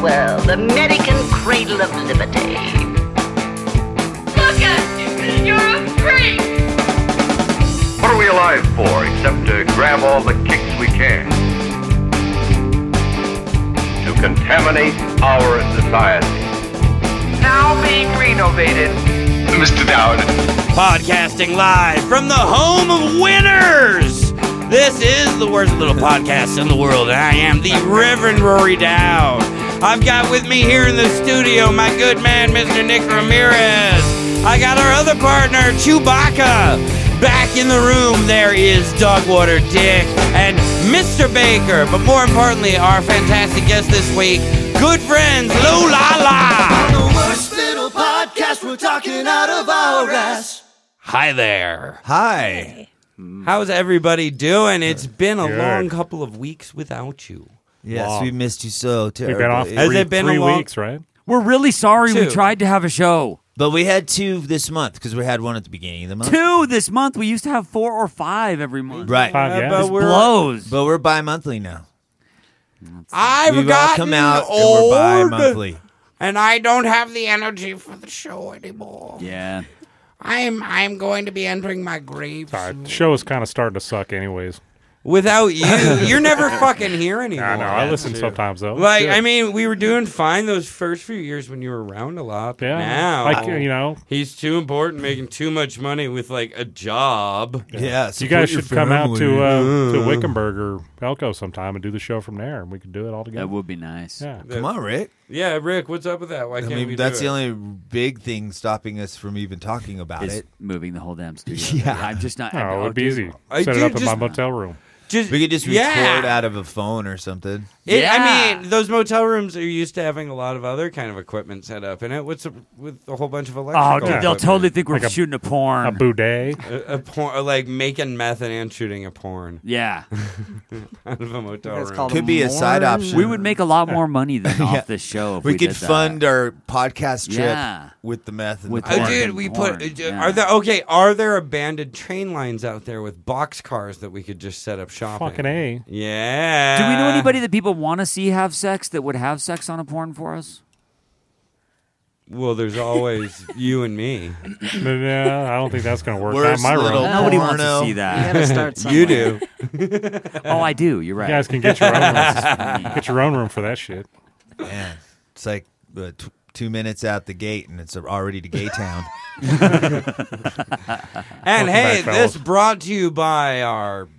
world, American cradle of liberty. Look at you! You're a freak! What are we alive for except to grab all the kicks we can? To contaminate our society. Now being renovated. Mr. Dowd. Podcasting live from the home of winners. This is the worst little podcast in the world. I am the Reverend Rory Dowd. I've got with me here in the studio my good man, Mr. Nick Ramirez. I got our other partner, Chewbacca. Back in the room, there is Dogwater Dick and Mr. Baker. But more importantly, our fantastic guest this week, good friends, Lou La La. On the worst little podcast, we're talking out of our ass. Hi there. Hi. How's everybody doing? It's been a Good. long couple of weeks without you. Yes, Wow. we missed you so terribly. We've been off Has it been a three long- weeks, right? We're really sorry we Two. tried to have a show. But we had 2 this month because we had one at the beginning of the month. 2 this month. We used to have 4 or 5 every month. Right. Yeah. but This we're, blows. But we're bi-monthly now. I've We've all gotten come out old, and we're bi-monthly. and I don't have the energy for the show anymore. Yeah. I'm going to be entering my grave All right, soon. the show is kind of starting to suck anyways. Without you. You're never fucking here anymore. I know. I listen sometimes, though. Like, Good. I mean, we were doing fine those first few years when you were around a lot. But yeah. now, Like, you know, he's too important, making too much money with, like, a job. Yeah. you guys should come out to family. Wickenburg or Elko sometime and do the show from there, and we could do it all together. That would be nice. Yeah. Come on, Rick. Yeah, Rick, what's up with that? Why I can't we mean, do that's it? the only big thing stopping us from even talking about Is it. moving the whole damn studio. Yeah. I'm just not. Oh, it would be easy. I Set it do up in my just- motel room. Just, We could just yeah. record out of a phone or something. Yeah. I mean, those motel rooms are used to having a lot of other kind of equipment set up in it. What's with a whole bunch of Oh, electrical dude, they'll equipment? totally think we're Like a- shooting a porn. A boudet. a porn, like making meth and shooting a porn Yeah. out of a motel It's room. called Could be a side option. We would make a lot more money than Yeah. off this show if we We could did that. fund our podcast trip Yeah. with the meth and With the Oh, porn. dude, we porn, put. yeah. Are there abandoned train lines out there with box cars that we could just set up shopping? Fucking A. Yeah. Do we know anybody that people want to see have sex that would have sex on a porn for us? Well, there's always you and me. No, I don't think that's going to work. Not Worst in my little room. Nobody wants porno. to see You that. gotta start somewhere. You do. Oh, I do. You're right. You guys can get your own room. Get your own room for that shit. Man, it's like 2 minutes out the gate and it's already to gay town. And hey, back, fellas. this brought to you by our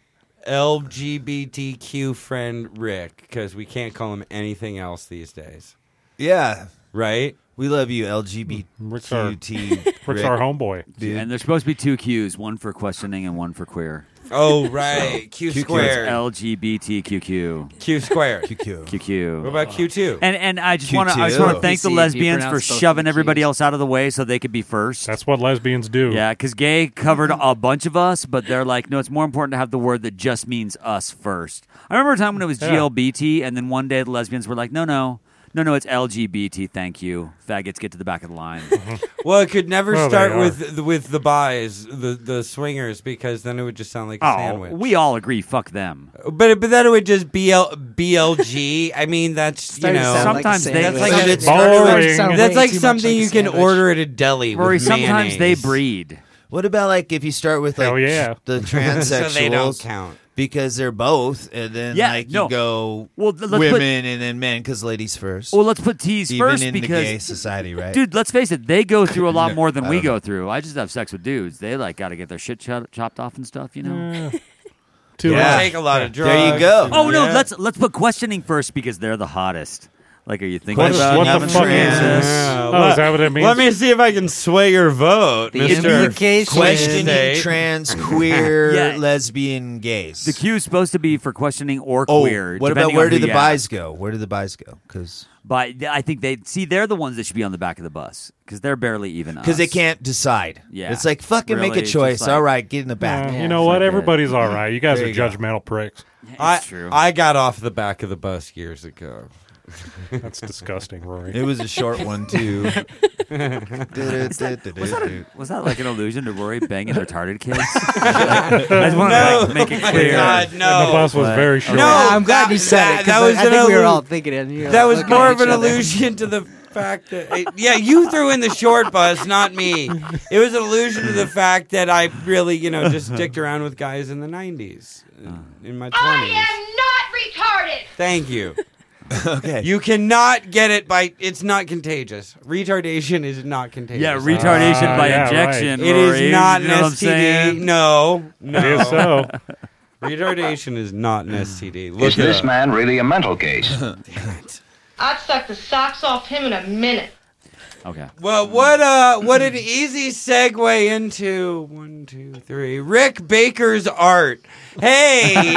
LGBTQ friend Rick, because we can't call him anything else these days, Yeah. right? We love you, Rick's our LGBTQ. homeboy. And there's supposed to be 2 Qs, one for questioning and one for queer. Oh, right. Q Q squared. LGBTQQ. Q squared. QQ. QQ. What about Q2? And I just Q2. want to thank the PC, lesbians be for pronounced both shoving Qs. everybody else out of the way so they could be first. That's what lesbians do. Yeah, because gay covered a bunch of us, but they're like, no, it's more important to have the word that just means us first. I remember a time when it was Yeah. GLBT, and then one day the lesbians were like, no, it's LGBT, thank you. Faggots, get to the back of the line. Well, it could never Well, start they are. with the bis, the swingers, because then it would just sound like a Oh, sandwich. we all agree, fuck them. But then it would just BLG. I mean, that's Started to sound like a sometimes they- sandwich. That's like So a- it started Boring. with- Sound that's way like too much something like a you can sandwich. order at a deli. Rory, with sometimes they mayonnaise. breed. What about like if you start with like Hell yeah. the So transsexuals they don't count. because they're both, and then Yeah, like no. you go Well, let's put- women and then men because ladies first. Well, let's put T's Even first in the because gay society, right? dude, let's face it, they go through a lot No, more than I we don't go know. through. I just have sex with dudes. They like got to get their shit chopped off and stuff, you know. Too Yeah. much. Take a lot of drugs. There you go. Oh no, Yeah. let's put questioning first because they're the hottest. Like, are you thinking What- about what the having fuck sex? is this? Oh, is that what it means? Let me see if I can sway your vote, The Mr. implication Questioning State. trans, queer, Yeah. lesbian, gays. The Q is supposed to be for questioning or Oh, queer. what about depending where on do who the you buys ask. go? Where do the buys go? Because But I think they're the ones that should be on the back of the bus because they're barely even us. they can't decide. Yeah. It's like fucking Really, make a it's choice. just like- All right, get in the back. You know what? fuck it. Everybody's all right. You guys There are you go. judgmental pricks. It's true. I got off the back of the bus years ago. That's disgusting, Rory. It was a short one too. Was that like an allusion to Rory banging retarded kids? I just want to make it clear. God, no. The bus was very short. No, I'm glad you said it. that 'Cause was I think an we were allu- all thinking it. and That was looking more at of an each other. allusion to the fact that you threw in the short bus, not me. It was an allusion to the fact that I really, just dicked around with guys in the 90s, in my 20s. I am not retarded. Thank you. Okay. You cannot get it by. It's not contagious. Retardation is not contagious. Yeah, retardation by yeah, injection. It Rory, is not you an know what I'm STD. saying? No. It is so. Retardation is not an STD. Look Is this it up. man really a mental case? I'd suck the socks off him in a minute. Okay. Well, what an easy segue into 1, 2, 3. Rick Baker's art. Hey,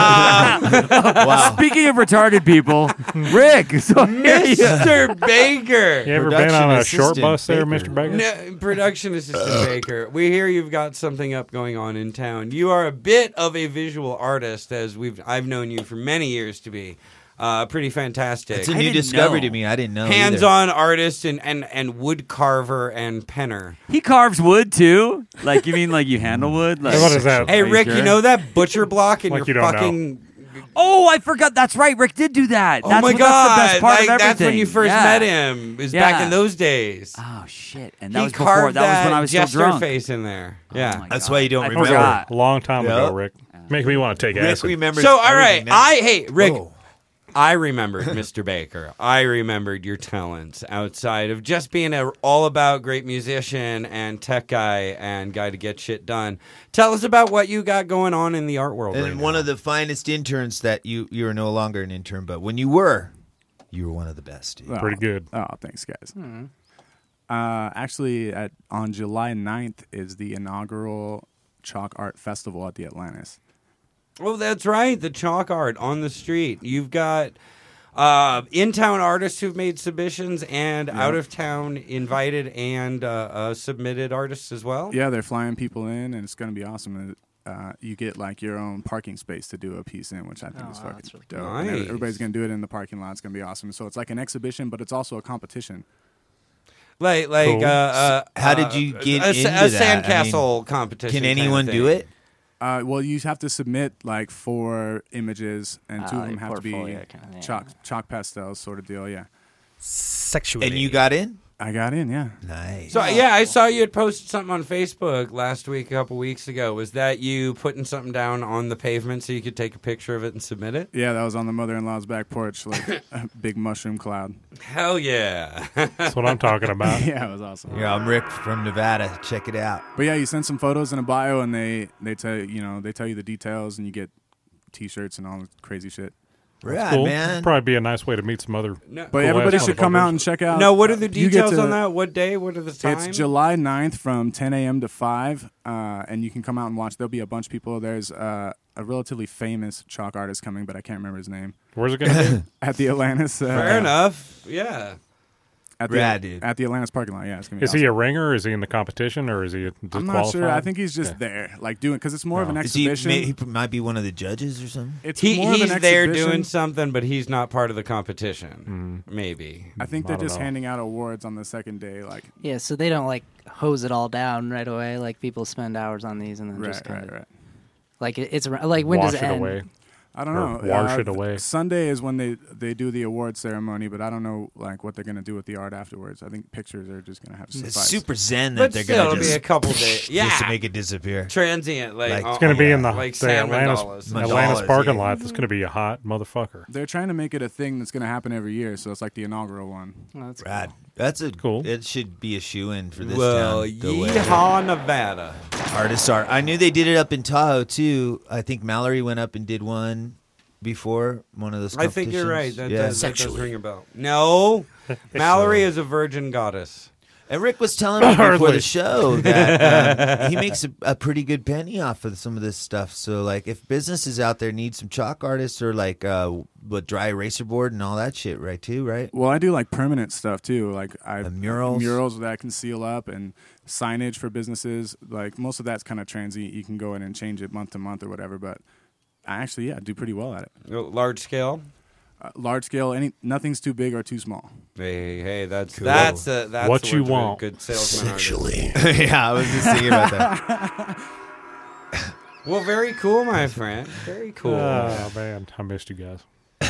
Speaking of retarded people, Rick. So Mr. Baker. You ever Production been on a assistant short bus there, Baker. Mr. Baker? No, production assistant Baker. We hear you've got something up going on in town. You are a bit of a visual artist, as I've known you for many years to be. Pretty fantastic. It's a I new didn't discovery know. to me. I didn't know. either. Hands-on artist and wood carver and penner. he carves wood too. Like you mean like you handle wood? Like, What is that? Hey, Are you Rick, sure? you know that butcher block in Like your you don't fucking... Oh, I forgot. That's right. Rick did do that. Oh That's my what- God! That's the best part of everything. That's when you first Yeah. met him. It was back in those days. Oh shit! And that He was before. carved That was when I was still jester drunk. face in there. Yeah. Oh my That's God. why you don't I remember. forgot. A long time ago, Yep. Rick. Make me want to take Rick acid. remembers. So, all right, everything now. Rick, Whoa. I remembered Mr. Baker. I remembered your talents outside of just being an all-about great musician and tech guy and guy to get shit done. Tell us about what you got going on in the art world. And right one now. of the finest interns that you're no longer an intern, but when you were one of the best. Dude. Pretty good. Oh, thanks, guys. Actually, on July 9th is the inaugural Chalk Art Festival at the Atlantis. Oh, that's right. The chalk art on the street. You've got in-town artists who've made submissions and out-of-town invited and submitted artists as well. Yeah, they're flying people in, and it's going to be awesome. You get like your own parking space to do a piece in, which I think is fucking really dope. nice. And everybody's going to do it in the parking lot. It's going to be awesome. So it's like an exhibition, but it's also a competition. Like, Cool. How did you get a into a that? sandcastle competition? Can kind of anyone do thing. it? Well, you have to submit like 4 images, and 2 of them have to be portfolio kinda, yeah. chalk pastels sort of deal. Yeah, Sexually. And you got in? I got in. Yeah. Nice. So yeah, I saw you had posted something on Facebook last week, a couple weeks ago. Was that you putting something down on the pavement so you could take a picture of it and submit it? Yeah, that was on the mother-in-law's back porch, like a big mushroom cloud. Hell yeah! That's what I'm talking about. Yeah, it was awesome. Yeah, I'm Rick from Nevada. Check it out. But yeah, you send some photos in a bio, and they tell you the details, and you get T-shirts and all the crazy shit. Right, Cool. man. Probably be a nice way to meet some other. No, But Cool everybody ass should come motherfuckers. out and check out. no, what are the You get details to- on that? What day? What are the times? It's July 9th from 10 a.m. to 5, and you can come out and watch. There'll be a bunch of people. There's a relatively famous chalk artist coming, but I can't remember his name. Where's it going to be? At the Atlantis. Fair enough. Yeah. At Rad, the, dude. At the Atlantis parking lot. Yeah, it's gonna be Is awesome. he a ringer? Is he in the competition, or is he I'm disqualified? not sure. I think he's just there, like doing, because it's more of an Is he, exhibition. he might be one of the judges or something. It's more of He's an there exhibition. doing something, but he's not part of the competition. Maybe. I think I they're don't just know. handing out awards on the second day. Like, Yeah, so they don't like hose it all down right away. Like people spend hours on these and then just kind of right. like it's like when Wash does it it end? away. I don't Or know. wash it away. Sunday is when they do the award ceremony, but I don't know like what they're gonna do with the art afterwards. I think pictures are just gonna have to It's suffice. super zen that But they're still, going it'll to be a just, couple days. Yeah. just to make it disappear. Transient. Like, It's It's going to be in the, like the San Atlantis, Mandalas. Atlantis Mandalas, parking yeah. lot. That's going to be a hot motherfucker. They're trying to make it a thing that's gonna happen every year, so it's like the inaugural one. Oh, that's Rad. That's a Cool. It should be a shoe-in for this Well, town. The way yeehaw, Nevada. artists are. I knew they did it up in Tahoe, too. I think Mallory went up and did one before one of those I think you're right. competitions. That does ring a bell. No, Mallory is a virgin goddess. And Rick was telling me before Hardly. the show that he makes a pretty good penny off of some of this stuff. So, like, if businesses out there need some chalk artists or, like, dry eraser board and all that shit, right, too, right? Well, I do like permanent stuff too. Like murals that I can seal up and signage for businesses. Like most of that's kind of transient. You can go in and change it month to month or whatever. But I actually, do pretty well at it. Large scale. large scale. Nothing's too big or too small. Hey, that's Cool. that's What you want. Good salesman. Yeah, I was just thinking about that. Well, very cool, my friend. Very cool. Oh, man. I missed you guys.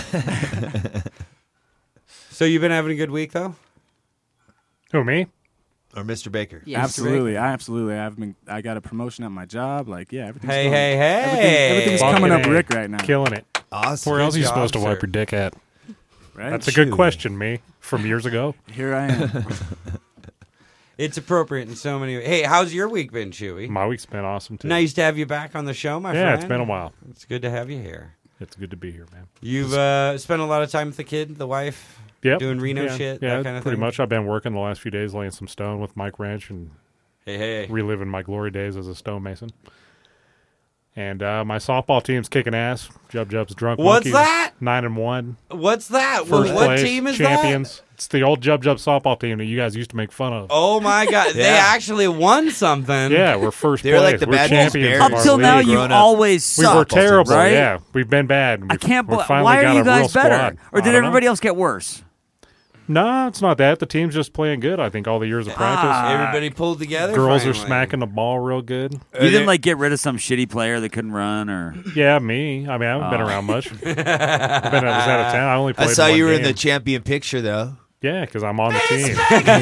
So you've been having a good week, though? Who, me? Or Mr. Baker. Yes. Absolutely. I got a promotion at my job. Like, yeah, everything's Hey, going- hey, hey. Everything's Fucking coming up A. Rick right now. Killing it. Awesome. Where else are you job, supposed to wipe sir. your dick at? Right? That's a good Chew. question, me, from years ago. Here I am. It's appropriate in so many ways. Hey, how's your week been, Chewy? My week's been awesome, too. Nice to have you back on the show, my Yeah, friend. it's been a while. It's good to have you here. It's good to be here, man. You've spent a lot of time with the kid, the wife, Yep. doing Reno yeah. shit, Yeah, that kind of pretty thing? much. I've been working the last few days laying some stone with Mike Wrench and Hey. reliving my glory days as a stonemason. And my softball team's kicking ass. Jub's drunk What's monkeys. that? 9-1. What's that? First What place, team is champions. It's the old Jub softball team that you guys used to make fun of. that? Oh, my God. They Yeah. actually won something. Yeah, we're first They're place. like the we're Bad News champions Bears. of Up our till now, league. you growing up. always We suck. were terrible, right? yeah. We've been bad. I can't. We Why finally are got you a real guys better? squad. Or I did don't know. everybody else get worse? No, it's not that. The team's just playing good. I think all the years of practice. Everybody pulled together. Girls are finally. smacking the ball real good. You didn't like get rid of some shitty player that couldn't run, or Yeah, me. I mean, I haven't been around much. I was out of town. I only I played saw one you were in game. the champion picture, though. Yeah, because I'm on the team.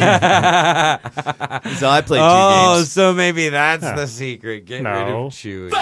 So I played 2 Oh, games. so maybe that's Yeah. the secret. Get rid No. of Chewy.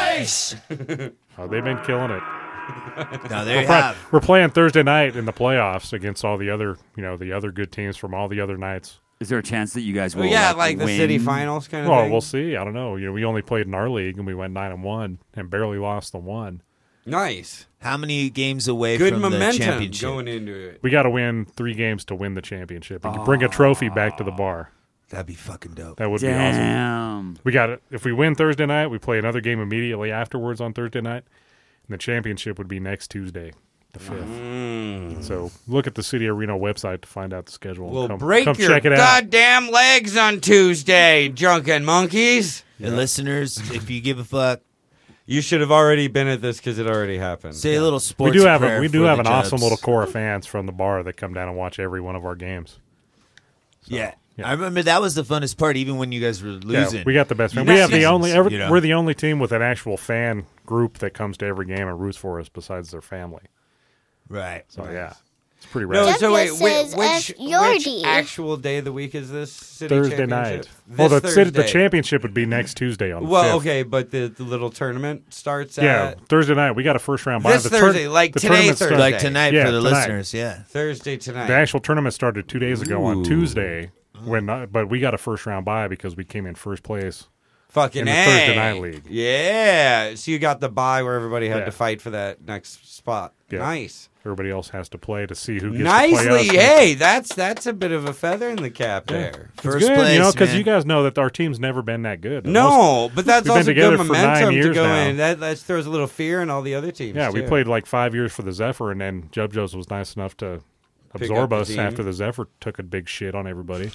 Oh, they've been killing it. Now there you have. We're playing Thursday night in the playoffs against all the other, the other good teams from all the other nights. is there a chance that you guys will? Well, yeah, like the win? city finals kind of Well, thing. we'll see. I don't know. We only played in our league and we went 9-1 and barely lost the one. Nice. How many games away Good from the momentum championship? going into it. We got to win 3 games to win the championship and bring a trophy back to the bar. That'd be fucking dope. That would be awesome. Damn. We got it. If we win Thursday night, we play another game immediately afterwards on Thursday night, and the championship would be next Tuesday, the 5th. So look at the City of Reno website to find out the schedule. We'll come break your check it out. goddamn legs on Tuesday, drunken monkeys. And listeners, if you give a fuck, You should have already been at this because it already happened. say a little We sports do have prayer we do for have the an awesome Jubs. little core of fans from the bar that come down and watch every one of our games. Yeah. yeah. I remember that was the funnest part, even when you guys were losing. Yeah, we got the best fan. You We have the seasons, only you know? we're the only team with an actual fan group that comes to every game and roots for us besides their family. Right. So yeah, it's pretty No, rad. so wait, says which F. actual day of the week is this city Thursday championship? night. This Well, the Thursday. championship would be next Tuesday on the Well, 5th. okay, but the little tournament starts Yeah, at Thursday night. We got a first round bye. This Thursday, like the today tournament Thursday. started- Like tonight Yeah, for the tonight. listeners, yeah. Thursday tonight. The actual tournament started 2 days ago on Ooh. Tuesday, but we got a first round bye because we came in first place. Fucking in the A. Thursday night league. Yeah. So you got the bye where everybody had Yeah. to fight for that next spot. Yeah. Nice. Everybody else has to play to see who gets to Nicely. play us. Hey, that's a bit of a feather in the cap there. It's First good, place, because man. you guys know that our team's never been that good. No, but that's we've been also together good for 9 momentum to years go now. in. That throws a little fear in all the other teams. Yeah, we too. played like 5 years for the Zephyr, and then Jubs was nice enough to Pick absorb up the us team. after the Zephyr took a big shit on everybody.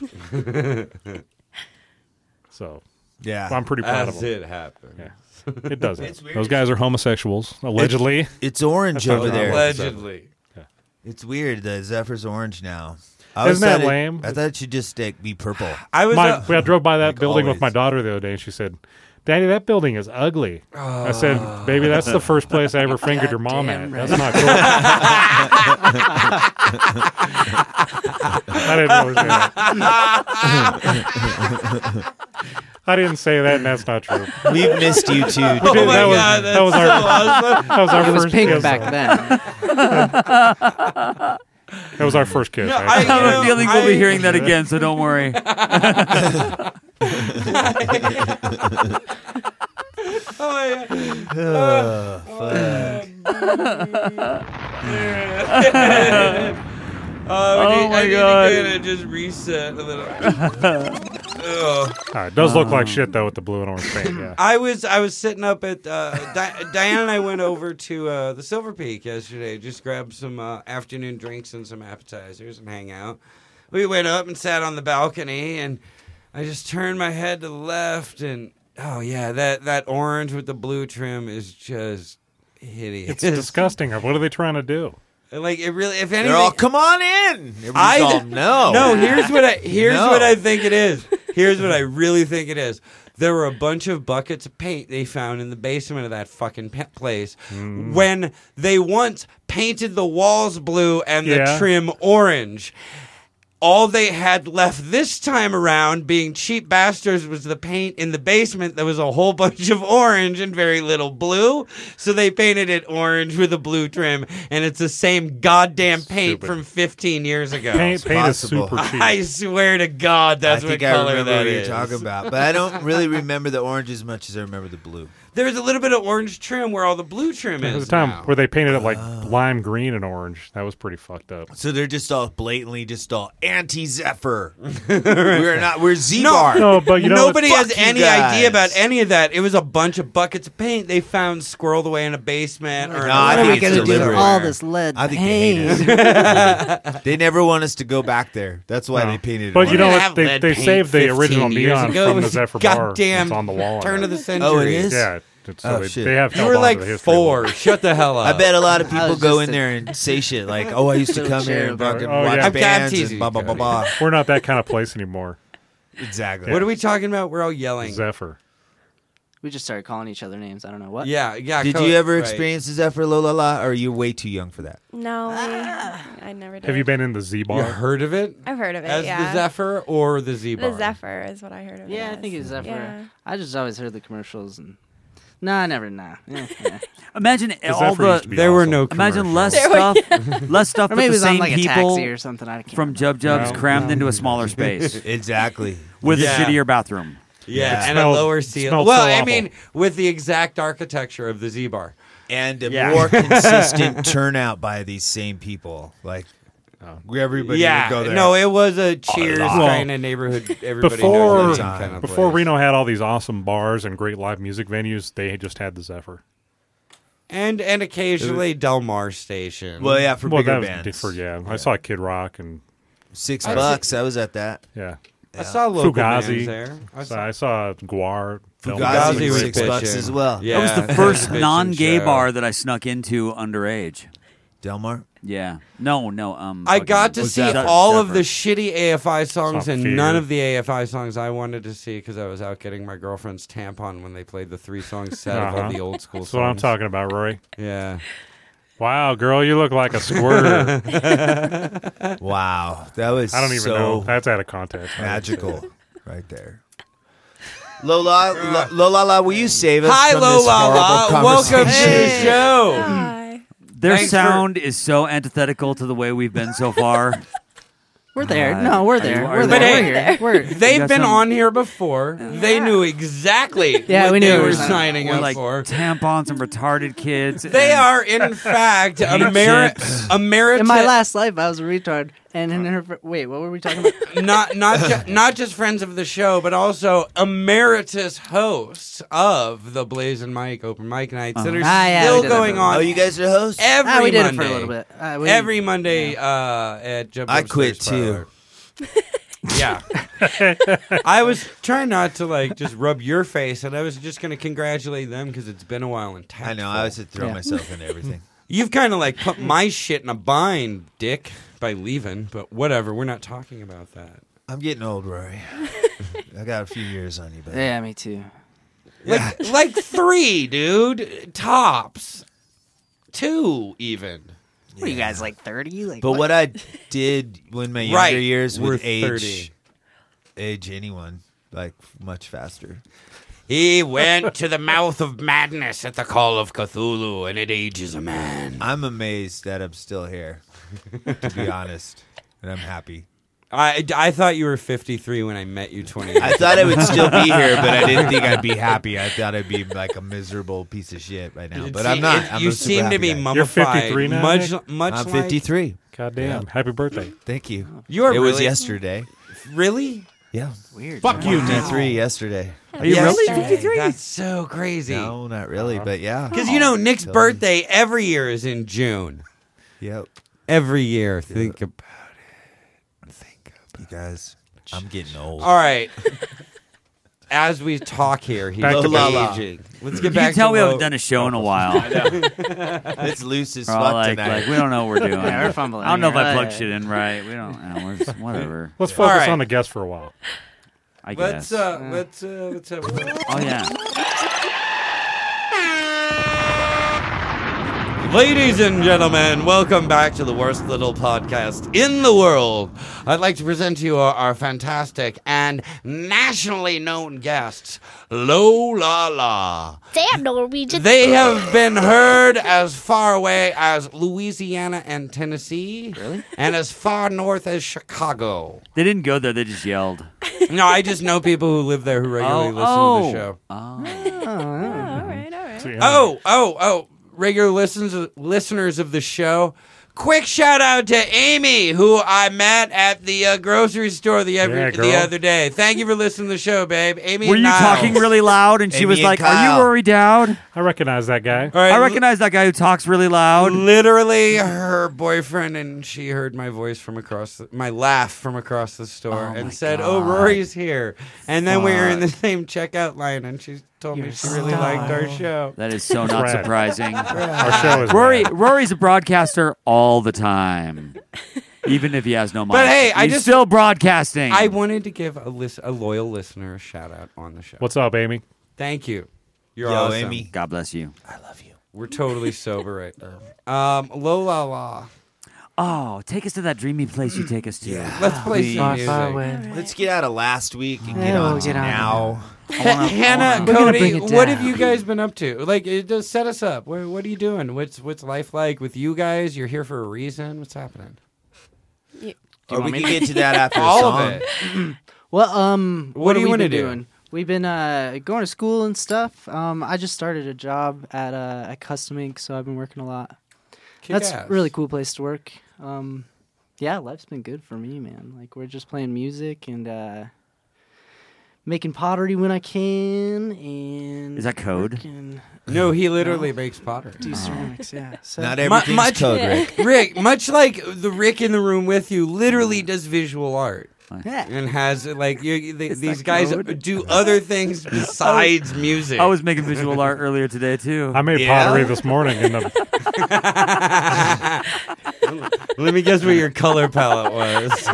So Yeah. I'm pretty proud of As them. it happened. Yeah. It doesn't. It's weird. Those guys are homosexuals, allegedly. It's orange That's over not there. Allegedly. It's weird. The Zephyr's orange now. I Isn't that thought lame? I thought it should just be purple. I was I drove by that Like building with always. my daughter the other day, and she said, "Daddy, that building is ugly." I said, "Baby, that's the first place I ever fingered your mom at. Goddamn That's right. not cool." I didn't really say that. I didn't say that, and that's not true. We've missed you too. Oh did- my that was- God, that was that's our- so awesome. That was our It was first pink kiss. back then. That was our first kiss. No, actually. I have a feeling we'll be I- hearing that again, so don't worry. Oh my God. Oh my I God. need to kind of just reset a little. Ugh. It does look like shit though with the blue and orange paint. Yeah. I was sitting up at Diane and I went over to the Silver Peak yesterday, just grabbed some afternoon drinks and some appetizers and hang out. We went up and sat on the balcony, and I just turned my head to the left, and oh yeah, that orange with the blue trim is just hideous. It's disgusting. What are they trying to do? Like it really, if anything, They're all, come on in. Everybody's all, no. No, here's what No. what I think it is. Here's what I really think it is. There were a bunch of buckets of paint they found in the basement of that fucking place when they once painted the walls blue and the trim orange. All they had left this time around, being cheap bastards, was the paint in the basement. There was a whole bunch of orange and very little blue. So they painted it orange with a blue trim, and it's the same goddamn paint from 15 years ago. Paint is super cheap. I swear to God, that's I think what I color remember that what you're is. talking about, but I don't really remember the orange as much as I remember the blue. There was a little bit of orange trim where all the blue trim There is was a time now. where they painted it like lime green and orange. That was pretty fucked up. So they're just all blatantly just all anti-Zephyr. We're Z-Bar. No, but you know Nobody what? has Fuck you any guys. idea about any of that. It was a bunch of buckets of paint they found squirreled away in a basement. Or No, in I What a are we think it's gonna do with deliberate. all this lead I think they paint? hate us. They never want us to go back there. That's why No. they painted it. But you know didn't what? have They lead they paint saved the 15 original years neon ago. from It the was Zephyr bar. goddamn It's on the wall. turn of the century. Oh, it is? Yeah. Oh, They, shit. they have You held were on to like the history. 4. Shut the hell up. I bet a lot of I people was go just in there and say shit like, "Oh, I used to Little come here and cherub. fucking Oh, watch yeah. I'm bands teasing and blah blah you, blah blah." We're not that kind of place anymore. Exactly. What are we talking about? We're all yelling. Zephyr. We just started calling each other names. I don't know what. Yeah. Did you ever experience the Zephyr Lola La, or are you way too young for that? No, I never did. Have you been in the Z You bar? heard of it? I've heard of it. As yeah. the Zephyr or the Z-Bar? The Zephyr is what I heard of it. Yeah, I as. think it's Zephyr. Yeah. I just always heard the commercials and. Nah, never. Nah. Yeah. Imagine all Zephyr used to the. be There were awesome. no Imagine less There were- stuff. Less stuff. Or But maybe it the was on same like a people taxi or something. I can't from remember. Jub Jubs No. crammed into a smaller space Exactly. with Yeah. a shittier bathroom. Yeah, Yeah. and a Smelled- lower ceiling. smelled Well, so I awful. mean, with the exact architecture of the Z-Bar. And a Yeah. more consistent turnout by these same people. Like everybody would go there. No, it was a Cheers lot. kind of neighborhood. Everybody Before- knows that kind of Before place. Reno had all these awesome bars and great live music venues, they just had the Zephyr. and occasionally Del Mar Station. Well, yeah, for Well, bigger that was bands. different. Yeah, I saw Kid Rock and $6. I was at that. yeah, I saw local bands Fugazi. there. I saw Guar. Del Mar. Fugazi Fugazi was was $6 bitchin'. as well. Yeah, That was the it first a bitchin' non-gay show. bar that I snuck into underage. Delmar? Yeah. No. I got to Was see that all of Zephyr. the shitty AFI songs Saw and Fear. none of the AFI songs I wanted to see because I was out getting my girlfriend's tampon when they played the 3-song set of all Uh-huh. the old school That's songs. what I'm talking about, Rory. Yeah. Wow, girl, you look like a squirter. Wow. That was I don't even so know. That's out of context. magical right there. Lola, will you save us Hi, from this Lola. horrible Welcome to the conversation? show. Hi. Their Thanks for- sound is so antithetical to the way we've been so far. We're there. Uh, No, we're are there. you- are We're you- there. But We're hey, here. We're They've got been some- on here before. They knew exactly Yeah, what we knew they it were was signing We're up like for. tampons and retarded kids. They and are, in fact, chips. America. in my last life, I was a retard. And in her, wait, what were we talking about? not just friends of the show, but also emeritus hosts of the Blaze and Mike open mic nights that are yeah, we still did that going for- on Oh, you guys are hosts? every we did Monday. it for a little bit. Every Monday at Jump I Upstairs quit, too. Parlor. Yeah. I was trying not to like just rub your face, and I was just going to congratulate them because it's been a while and I know. I was to throw myself into everything. You've kind of like put my shit in a bind, Dick, by leaving, but whatever. We're not talking about that. I'm getting old, Rory. I got a few years on you, but Yeah, me too. Like 3, dude. Tops. 2, even. What are you guys, like 30? Like, But what I did when my younger Right. years We're would 30. age anyone like much faster. He went to the mouth of madness at the call of Cthulhu, and it ages a man. I'm amazed that I'm still here, to be honest, and I'm happy. I thought you were 53 when I met you 20 years I thought I would still be here, but I didn't think I'd be happy. I thought I'd be like a miserable piece of shit right now, but I'm not. I'm you a super seem to happy be guy. mummified. You're 53 now, Much Nick? like- I'm 53. God damn. Yeah. Happy birthday. Thank you. You are It was really- yesterday. Really? Yeah. Weird. Fuck you, Nick. 53 yesterday. Are you really Yesterday. 53? That's so crazy. No, not really, but yeah. Because you know Nick's Tell me. birthday every year is in June. Yep. Every year. Think about You guys, I'm getting old. All right. as we talk here, he's Back to aging. Let's get You back can tell to we Lo. haven't done a show in a while. It's loose as We're fuck all like, tonight. we don't know what we're doing. Yeah, we're fumbling I don't know if here. I plugged shit in right. We don't. We're just, whatever. Let's focus All right. on the guest for a while. I guess. Let's have. Oh yeah. Ladies and gentlemen, welcome back to the worst little podcast in the world. I'd like to present to you our fantastic and nationally known guests, Lo La La. Damn Norwegian. They have been heard as far away as Louisiana and Tennessee, and as far north as Chicago. They didn't go there. They just yelled. No, I just know people who live there who regularly listen to the show. All right. Oh. Regular listeners of the show, quick shout out to Amy, who I met at the grocery store the other day. Thank you for listening to the show, babe. Amy, Were you Niles. talking really loud? And she Amy was and like, "Are Kyle. you worried, Dowd?" I recognize that guy. All right, I recognize that guy who talks really loud. Literally, her boyfriend, and she heard my voice from my laugh from across the store, Oh and my said, God. "Oh, Rory's here." And then we were in the Fuck. same checkout line, and she told me she really liked our show. That is so not Rad. surprising. Our show is Rory's a broadcaster all the time, even if he has no mic. But hey, he's still broadcasting. I wanted to give a loyal listener a shout out on the show. What's up, Amy? Thank you. You're Yo, awesome. Amy. God bless you. I love you. We're totally sober right now. Lo La La. Oh, take us to that dreamy place you take us to. Let's play some music. Let's get out of last week and get Yeah, on we'll to get on now. Hannah, We're gonna Cody, bring it what have down. you guys been up to? Like, it does set us up. What are you doing? What's life like with you guys? You're here for a reason. What's happening? Or we can get to that after the All song. of it. Well, What do you want wanna to do? Doing? We've been going to school and stuff. I just started a job at Custom Ink, so I've been working a lot. That's Kick-ass. a really cool place to work. Yeah, life's been good for me, man. Like, we're just playing music and making pottery when I can. And Is that code? working- No, he literally makes pottery. do ceramics, yeah. So Not everything's code, Rick. Rick, much like the Rick in the room with you, literally does visual art. yeah. And has, like, these that guys code? do other things besides music. I was making visual art earlier today too. I made pottery this morning. Let me guess what your color palette was. It's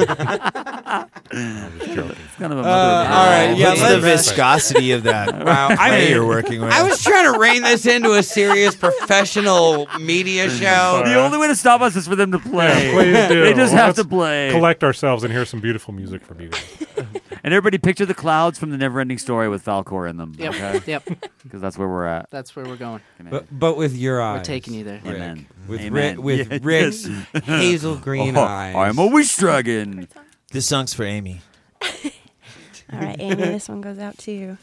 kind of a all right, yeah, What's the let's- viscosity of that Wow, clay you're working with? I was trying to rein this into a serious professional media show. The only way to stop us is for them to play. Yeah, please do. They just Well, have to let's play. collect ourselves and hear some beautiful music from you guys. And everybody picture the clouds from the Never-Ending Story with Falcor in them. Yep. Okay? Yep. Because that's where we're at. That's where we're going. But with your eyes. We're taking you there. Amen. With Amen. With Yeah, Rick's yes. hazel green Oh, eyes. I'm always struggling. This song's for Amy. All right, Amy, this one goes out to you.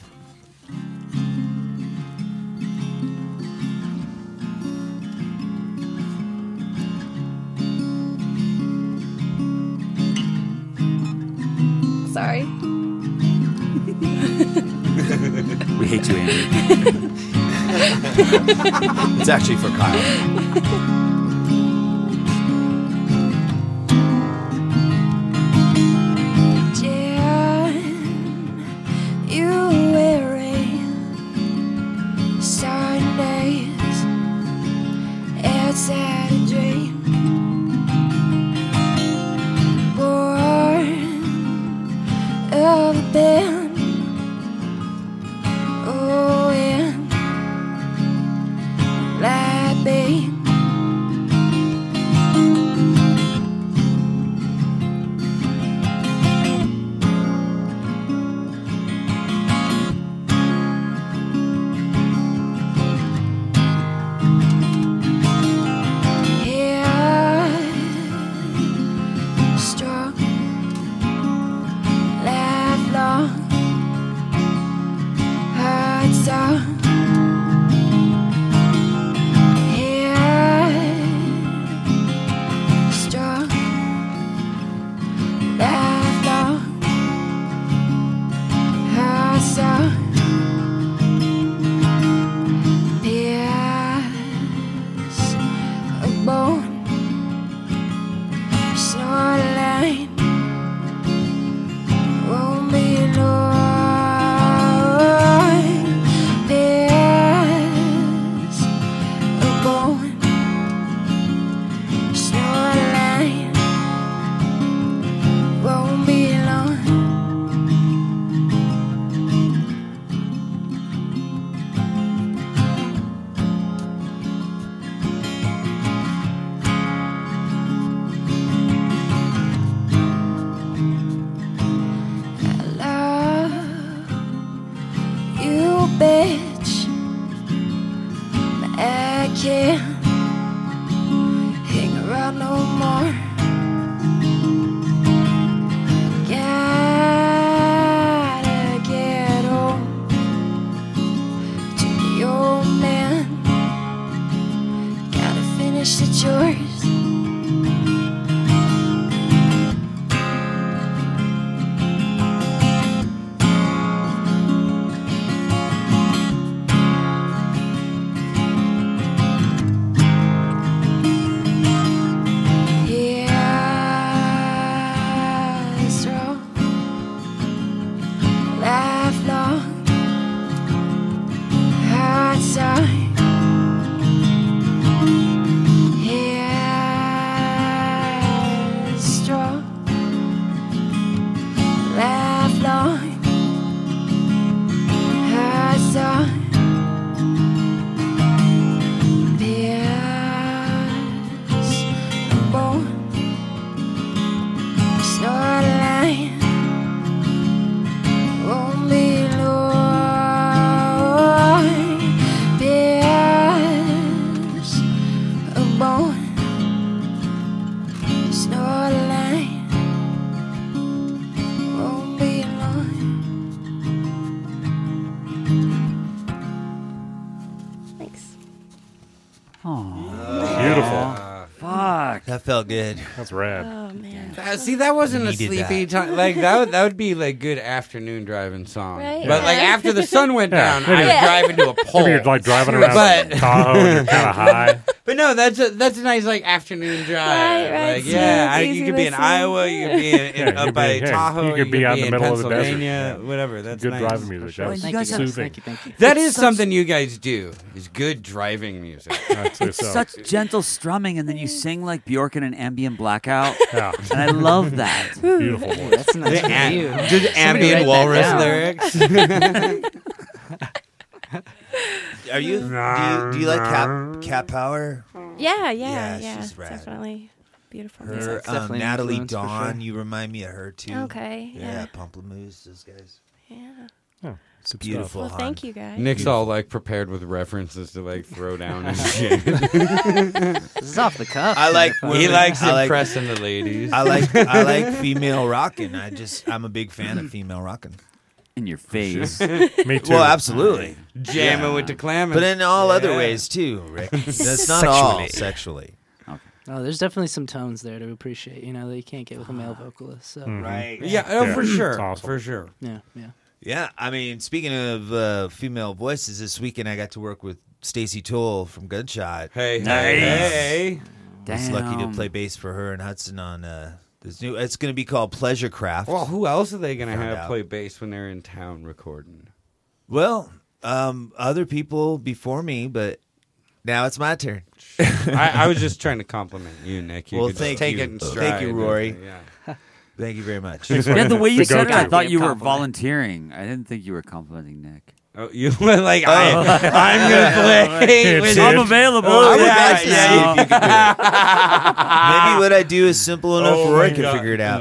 Sorry. We hate you, Andy. It's actually for Kyle. You wearing Sundays outside a dream, born of a band. Oh, and light beam. Strong, lifelong. That felt good. That's rad. Oh man. See, that wasn't a Needed sleepy that. time. Like that would be like good afternoon driving song. Right? But like Yeah. after the sun went Yeah. down, I was driving to a pole. Maybe you're like driving around But- Tahoe and you're kind of high. But no, that's a nice like afternoon drive. Right, Like smooth, yeah, you easy could be in listening. Iowa, you could be Yeah, up you'd by be- hey, Tahoe, you could be out in the middle of the desert. Pennsylvania, Yeah. whatever. That's Good nice. driving music. Sure. That's Thank you, guys. soothing. Thank you. That It's is such- something you guys do. Is good driving music. I'd say so. Such gentle strumming, and then you sing like Bjork in an ambient blackout, Yeah. and I love that. Beautiful voice. That's nice for you. Just ambient write that walrus down. lyrics. Are you? Do you like Cat Power? Yeah, Yeah, yeah. she's rad. Definitely beautiful. Her, music. It's definitely an Natalie influence for Dawn. sure. You remind me of her too. Okay, yeah. Pamplemousse. Those guys. Yeah. Oh, It's good beautiful. Well, hon. thank you guys. Nick's all like prepared with references to like throw down and shit. This is off the cuff. I like. He women. likes I like- impressing the ladies. I like female rocking. I'm a big fan of female rocking. In your face. Me too. Well, absolutely. jamming with the clam. But in all other Yeah. ways too, Rick. That's not all sexually. Oh, there's definitely some tones there to appreciate. You know that you can't get with a male vocalist. So Right. Yeah, oh, Yeah. for It's sure, awesome. for sure. yeah. Yeah, I mean, speaking of female voices, this weekend I got to work with Stacey Toll from Gunshot. Hey, Nice. hey, I was lucky to Damn. play bass for her and Hudson on this new. It's going to be called Pleasure Craft. Well, who else are they gonna Found have out. play bass when they're in town recording? Well, other people before me, but now it's my turn. I was just trying to compliment you, Nick. You Well, could just thank take you. it in Thank stride. you, Rory. Yeah. Thank you very much. Yeah, the way you The said it, I go-to. thought you were Compliment. volunteering. I didn't think you were complimenting Nick. Oh, you were like, I'm gonna play. It's with it. I'm available. I would yeah, like to yeah. see if you could do it. Maybe what I do is simple enough Oh where I my can God. figure it out.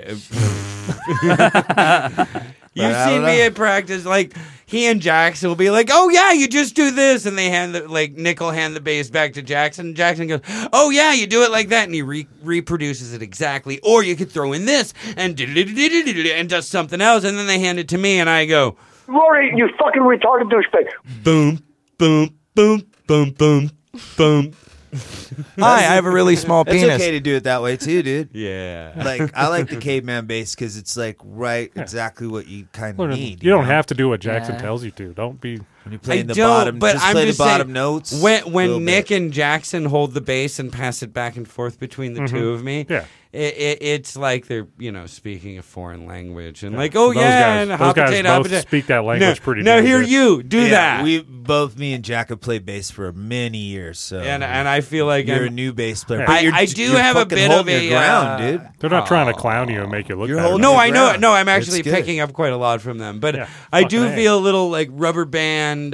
No, You've I seen don't me know. at practice, like he and Jackson will be like, "Oh yeah, you just do this," and they hand Nick will hand the bass back to Jackson. And Jackson goes, "Oh yeah, you do it like that," and he reproduces it exactly. Or you could throw in this and and does something else, and then they hand it to me, and I go, Rory, you fucking retarded douchebag. boom, boom, boom, boom, boom, boom. Hi, I have a really small It's penis. okay to do it that way too, dude. Yeah. Like I like the caveman bass because it's like exactly what you kind of need. You don't know? have to do what Jackson Yeah. tells you to. Don't be. When you play I in the don't, bottom, but just I'm play just the bottom saying, notes. a When little Nick bit. and Jackson hold the bass and pass it back and forth between the two of me, Yeah. it's like they're speaking a foreign language and like, oh Those yeah, guys- and those guys potato, both potato. speak that language pretty Now damn here good. you do Yeah, that, me and Jack have played bass for many years, so and I feel like you're I'm- a new bass player. Yeah. But you're, I do you're have a fucking bit of holding a your ground, dude. They're not trying to clown you and make you look You're bad. holding No, your I know. ground. No, I'm It's actually good. picking up quite a lot from them, but Yeah, I do fucking A. feel a little like rubber band,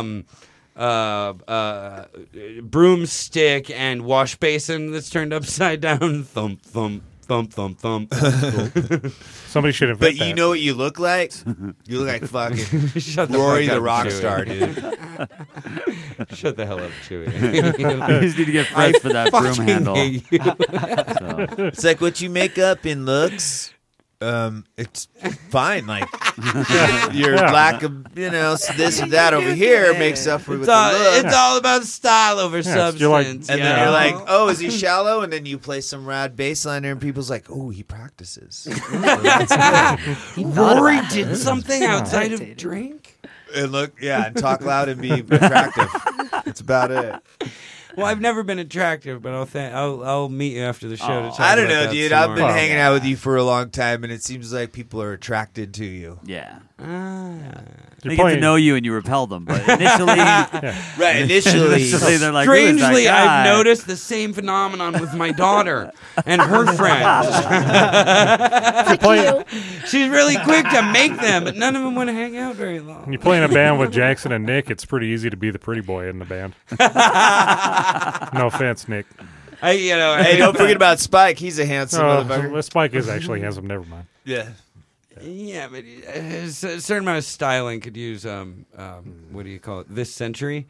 broomstick, and wash basin that's turned upside down. Thump, thump, thump, thump, thump. Somebody should invent But that. you know what you look like? You look like fucking Shut the Rory fuck the up, rock Chewy. star, dude. Shut the hell up, Chewy. You just need to get fresh for that broom fucking handle. hate you. So, It's like what you make up in looks. It's fine. Like your Yeah. lack of, this or that over here makes up for it with the look. It's all about style over substance. you're like- And you then you're know? like, oh, is he shallow? And then you play some rad bass liner, and people's like, oh, he practices. Well, that's good. Rory did something outside of Meditated. drink. And look, yeah, and talk loud and be attractive. That's about it. Well, I've never been attractive, but I'll meet you after the show to talk I don't about know, that dude. some I've been more. hanging out with you for a long time, and it seems like people are attracted to you. yeah. You're They get to playing- know you and you repel them, but initially, Right, initially. they're like, "Who is that Strangely, guy?" I've noticed the same phenomenon with my daughter and her friends. You're playing, She's really quick to make them, but none of them want to hang out very long. when you play in a band with Jackson and Nick, it's pretty easy to be the pretty boy in the band. No offense, Nick. Hey, don't forget about Spike. He's a handsome motherfucker. Oh, Spike is actually handsome. Never mind. Yeah. Yeah, but a certain amount of styling could use what do you call it? This century.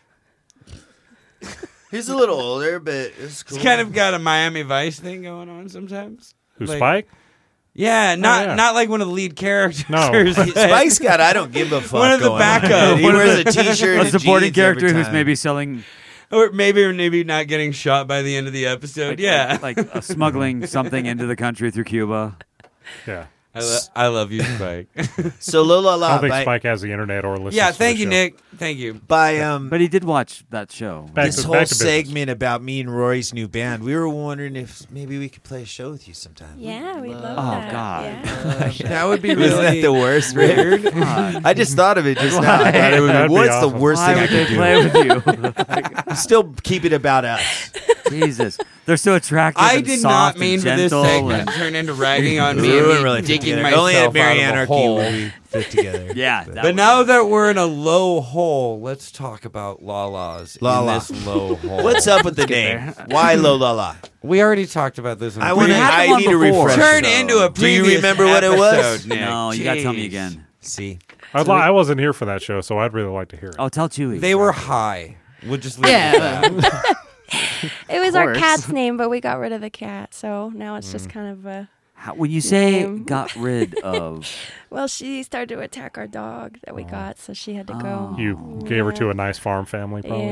He's a little older, but it's cool. He's kind of got a Miami Vice thing going on sometimes. Who, Like- Spike? Yeah, not yeah. not like one of the lead characters. No. Spike's got I don't give a fuck One of the going backup. on. He One of wears the- a t-shirt A and supporting jeans every character who's time. maybe selling Or maybe not getting shot by the end of the episode. Like smuggling something into the country through Cuba. Yeah. I love you, Spike. So Lola I La don't think by, Spike has the internet or listens. Yeah, to thank the you, show. Nick. Thank you. by But he did watch that show. this whole back to business. segment about me and Rory's new band. We were wondering if maybe we could play a show with you sometime. Yeah, we'd love Oh, that. God. Yeah. That would be Wasn't really that the worst, Rick? I just thought of it just now. I thought it would That'd be, be what's the awesome. worst Why thing I would they could play with you? do? Still keep it about us. Jesus. They're so attractive I and did soft not mean and for this gentle segment and- to turn into ragging on me We and wouldn't me really fit digging together. myself Only at Mary out of a Anarchy hole. would we fit together. Yeah. But now that we're in a low hole, let's talk about Lala's in Lala. this low hole. What's up with the name? Why Lola La? We already talked about this. I want to. had I one need a before. refresh. Turn into a Do you previous remember what it was? episode, Nick. No, you got to tell me Jeez. again. See, I wasn't here for that show, so I'd really like to hear it. Oh, tell Chewy. They were high. We'll just leave it at that. It was our course. cat's name, but we got rid of the cat, so now it's just kind of a. When you say Name. got rid of, Well, she started to attack our dog that we got, so she had to go. You gave her to a nice farm family, probably.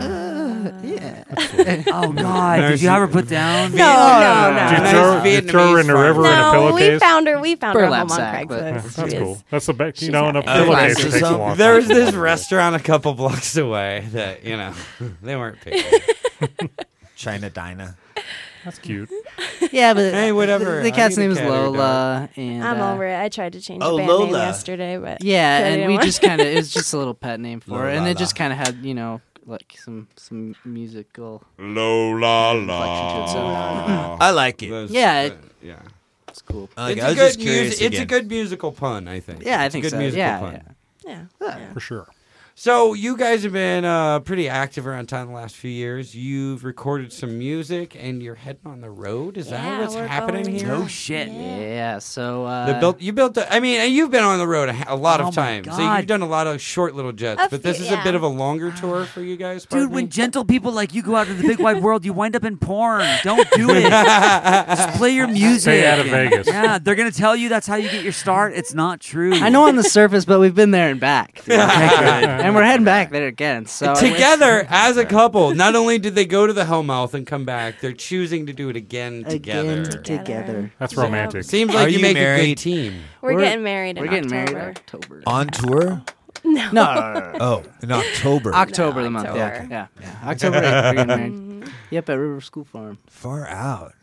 Yeah. oh God, did you have her put down? Did you No. throw her in the river in a No, pillowcase? we found her Burlap home on sack, but- Craigslist. That's She cool. is- That's the best. You she's know, in a happy. pillowcase Okay, it takes so a long There time. was this restaurant a couple blocks away that, they weren't picky. China Dinah. That's cute. Yeah, but Hey, whatever. The I cat's need a name is cat or a Lola, and I'm over it. I tried to change Oh, the band name Lola. yesterday, but yeah, it and didn't we work. just kind of it was just a little pet name for her, and Lola. it just kind of had like some musical. Lola inflection to it, so- I like it. Yeah, yeah. It's cool. Like, It's I a was good just curious It's a again. good musical pun, I think. Yeah, I It's a think good so. musical Yeah, pun. Yeah. For sure. So you guys have been pretty active around town the last few years. You've recorded some music, and you're heading on the road. Is that Yeah, what's we're happening going here? No shit. Yeah, so You built. You've been on the road a lot Oh of my times. So God. you've done a lot of short little jets, A but this few- is a bit yeah. of a longer tour for you guys. Dude, pardon when me? gentle people like you go out into the big wide world, you wind up in porn. Don't do it. Just play your music. Stay out of Vegas. Yeah, they're gonna tell you that's how you get your start. It's not true. I know on the surface, but we've been there and back, dude. Okay, good. and we're heading back there again. So Together as a couple. Not only did they go to the Hellmouth and come back, they're choosing to do it again together. together. That's romantic. Seems like Are you you make a good married? team. We're We're- getting married in We're getting married October. in October. On tour? No. No. Oh, in October. October No, the month. October. Yeah. October 8th, we're getting married. Yep, at River School Farm. Far out.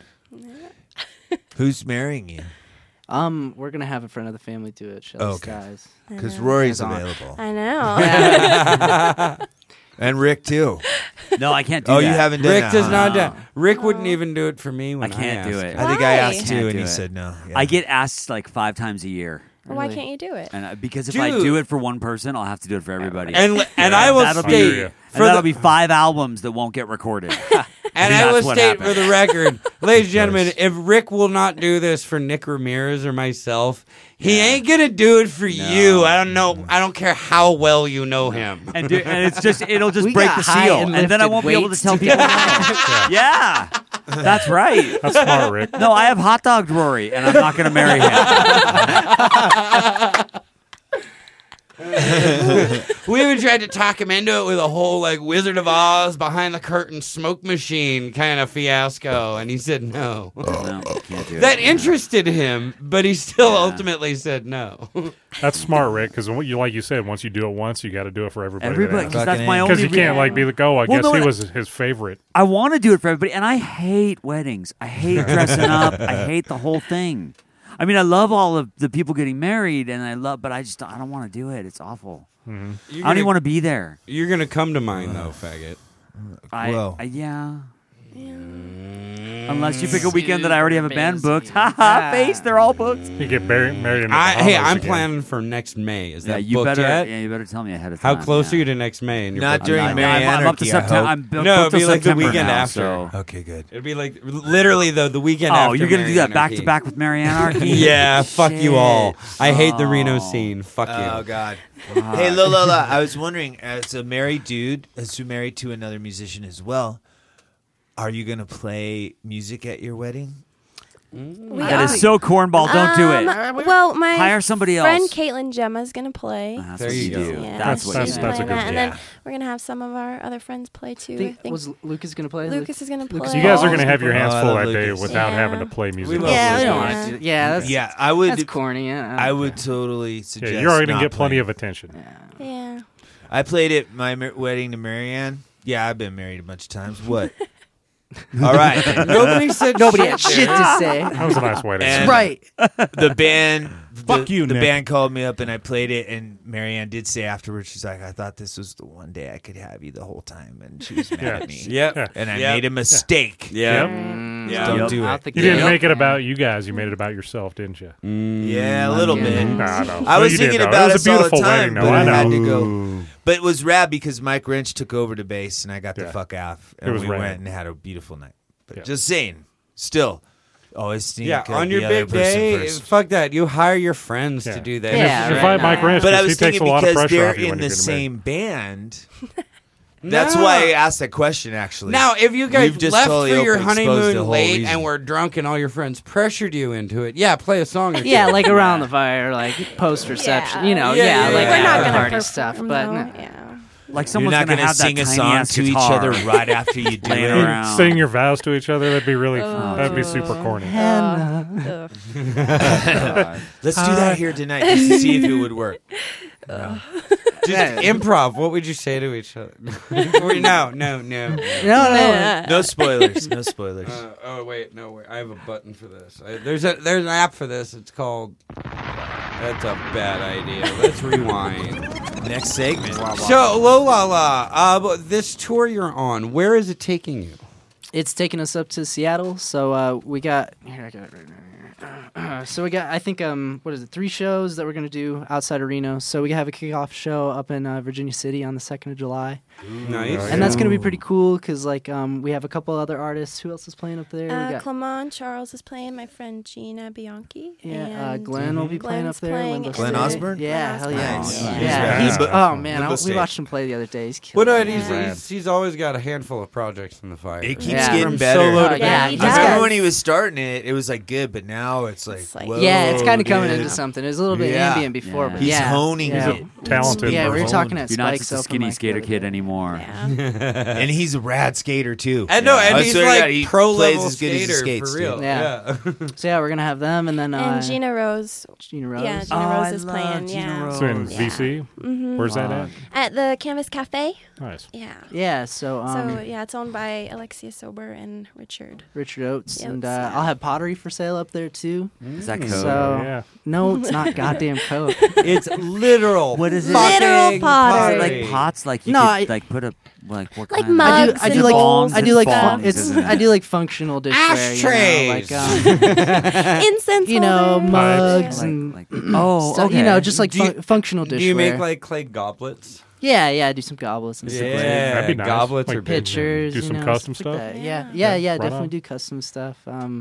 Who's marrying you? We're gonna have a friend of the family do it. Shelly Okay. Skies. Because know. Rory's Hands on. available. I know. And Rick, too. No, I can't do Oh, that. you haven't done Rick that, does huh? not do. Rick wouldn't even do it for me when I can't do asked. it. I think I Why? asked Can't too, and do he it. said no. Yeah. I get asked like 5 times a year. Why Really? can't you do it? And because if I Dude. do it for one person, I'll have to do it for everybody. And I will that'll state be, and for that'll the be 5 albums that won't get recorded. and See, I will that's what state happened. for the record, ladies and gentlemen, if Rick will not do this for Nick Ramirez or myself, he ain't gonna do it for you. I don't know. I don't care how well you know him. and it's just it'll just We break got the high seal, and and then I lifted won't be able to weights tell people. No. Yeah, that's right. That's smart, Rick. No, I have hot dogged Rory, and I'm not going to marry him. We even tried to talk him into it with a whole like Wizard of Oz behind the curtain smoke machine kind of fiasco, and he said no. No, can't do That it. interested him, but he still ultimately said no. That's smart, Rick, because like you said, once you do it once, you got to do it for everybody. Everybody, because that's my only. Because you can't like be like, oh, I Well, guess no, he and- was his favorite. I want to do it for everybody, and I hate weddings. I hate dressing up. I hate the whole thing. I mean, I love all of the people getting married, but I don't want to do it. It's awful. Mm-hmm. I don't even want to be there. You're gonna come to mine though, faggot. Whoa. Yeah. Unless you pick a weekend that I already have a band booked. Ha ha, face, they're all booked. You get married in the Hey, Bahamas I'm again. planning for next May. Is Yeah, that you booked better. yet? Yeah, you better tell me ahead of How time. close yeah. are you to next May? And you're Not booked? during I'm, Mary I'm up to Anarchy, I September. hope. I'm booked No, till it'd be like the September weekend now, after. So. Okay, good. It'd be like literally the weekend after. Oh, you're gonna Mary do that back to Anarchy. back with Mary Anarchy? Yeah, fuck you all. Shit. I hate the Reno Oh. scene. Fuck you. Oh, God. Hey, Lola, I was wondering, as a married dude, as you're married to another musician as well, are you going to play music at your wedding? That is so cornball. Don't do it. Well, my Hire somebody friend else. Caitlin Gemma's gonna play. That's There what you you go. do. Yeah, That's she's a good playing that. And yeah. then we're gonna have some of our other friends play too. Think, I think was Lucas gonna play? Lucas is gonna play. Lucas You guys are Ball? going to have your hands Oh, I full love that day Lucas. without Yeah. having to play music. love Yeah, we don't Yeah. want to do. Yeah, that's Yeah, I would. that's corny. Yeah, I would totally suggest. Yeah, you're already going not to get plenty playing. of attention. Yeah. I played at my wedding to Marianne. Yeah, I've been married a bunch of times. What? All right. Nobody said Nobody shit had shit there. to say. That was a nice wedding. And Right. The band. Fuck you, The Nick. band called me up and I played it. And Marianne did say afterwards, she's like, "I thought this was the one day I could have you the whole time," and she was mad Yeah. at me. Yep. And I Yep. made a mistake. Yeah. Yeah. Don't do Out it. the You didn't gate. make it about you guys. You made it about yourself, didn't you? Yeah, a little bit. Nah, no. I No, was you thinking didn't, though. about It us was a all the beautiful time, wedding, though. but I I know. had to go. But it was rad because Mike Wrench took over to bass, and I got the Yeah. fuck out. It And was we rad. went and had a beautiful night. But Yeah. just saying, still, always think Yeah, on the your other big person day, first. fuck that. You hire your friends Yeah. to do that. And Yeah, if, right. invite Mike Ranch But I because he was takes thinking a lot of because pressure they're off you in when the you're getting married. same band. That's No. why I asked that question. Actually, Now, if you guys We've just left totally for your exposed the honeymoon whole late reason. and were drunk and all your friends pressured you into it, yeah, play a song or two. Yeah, like around the fire, like post reception. Yeah. You know, Yeah, yeah, yeah, like yeah. We're not gonna party perform, stuff, but though. no. Yeah. Like you're someone's not going to gonna have that sing a tiny song ass to each guitar. other right after you do Laying it. around. Sing your vows to each other. That'd be really. Oh. That'd be super corny. Ugh. Let's do that here tonight just to see if it would work. Just improv. What would you say to each other? No. No. No spoilers. No spoilers. Oh wait, no wait. I have a button for this. There's an app for this. It's called. That's a bad idea. Let's rewind. Next segment. So Lola, but this tour you're on, where is it taking you? It's taking us up to Seattle, so we got. Here, I got it right here. So we got, I think, what is it? 3 shows that we're gonna do outside of Reno. So we have a kickoff show up in Virginia City on the 2nd of July. Nice. And that's gonna be pretty cool because like we have a couple other artists. Who else is playing up there? We got Clement Charles is playing. My friend Gina Bianchi. and Glenn will be playing up there. Playing Limbo Glenn State. Osborne? Yeah, hell yeah. Nice. Yeah, Yeah. he's Limbo- oh man, Limbo we State. watched him play the other day. He's But killing no, it. he's always got a handful of projects in the fire. It keeps Yeah. getting From better. solo to Yeah, he I remember does. when he was starting it was like good, but now it's like, whoa, Yeah, it's kind of coming dude. into something. It was a little bit Yeah. ambient before, but He's yeah. honing yeah. it. Talented. Yeah, we were person. talking at You're not Spike's just a open skinny mic the skater other kid day. anymore. And he's a rad skater too. I know, and I he's swear to like God, he pro plays level as good as he skater skates, for real. dude. Yeah. So yeah, we're gonna have them, and then And Gina Rose. Gina Rose. Yeah, Gina Oh, Rose I is love playing. Gina Yeah. Rose. So in Yeah. VC, Mhm. where's that at? At the Canvas Cafe. Nice. Yeah. Yeah, so So yeah, it's owned by Alexia Sober and Richard. Richard Oates, and yeah. I'll have pottery for sale up there too. Is that code? So Yeah. no, it's not goddamn code. It's literal. What is it? Literal fucking Is pottery. it like pots? Like you No, could I- like put a like what Like kind? mugs I do and like bowls I do like and it's isn't it? I do like functional dishware, Ashtrays. you know, like Incense you know holders. mugs Like- and like- oh, stuff, okay. you know, just like Do you- functional Do dishware. you make like clay goblets? yeah, I do some goblets and stuff. like that. Yeah, That'd be nice. goblets Like are big. Pictures, Do you some know, custom stuff. Like stuff? that. Yeah. Yeah, Right definitely on. do custom stuff.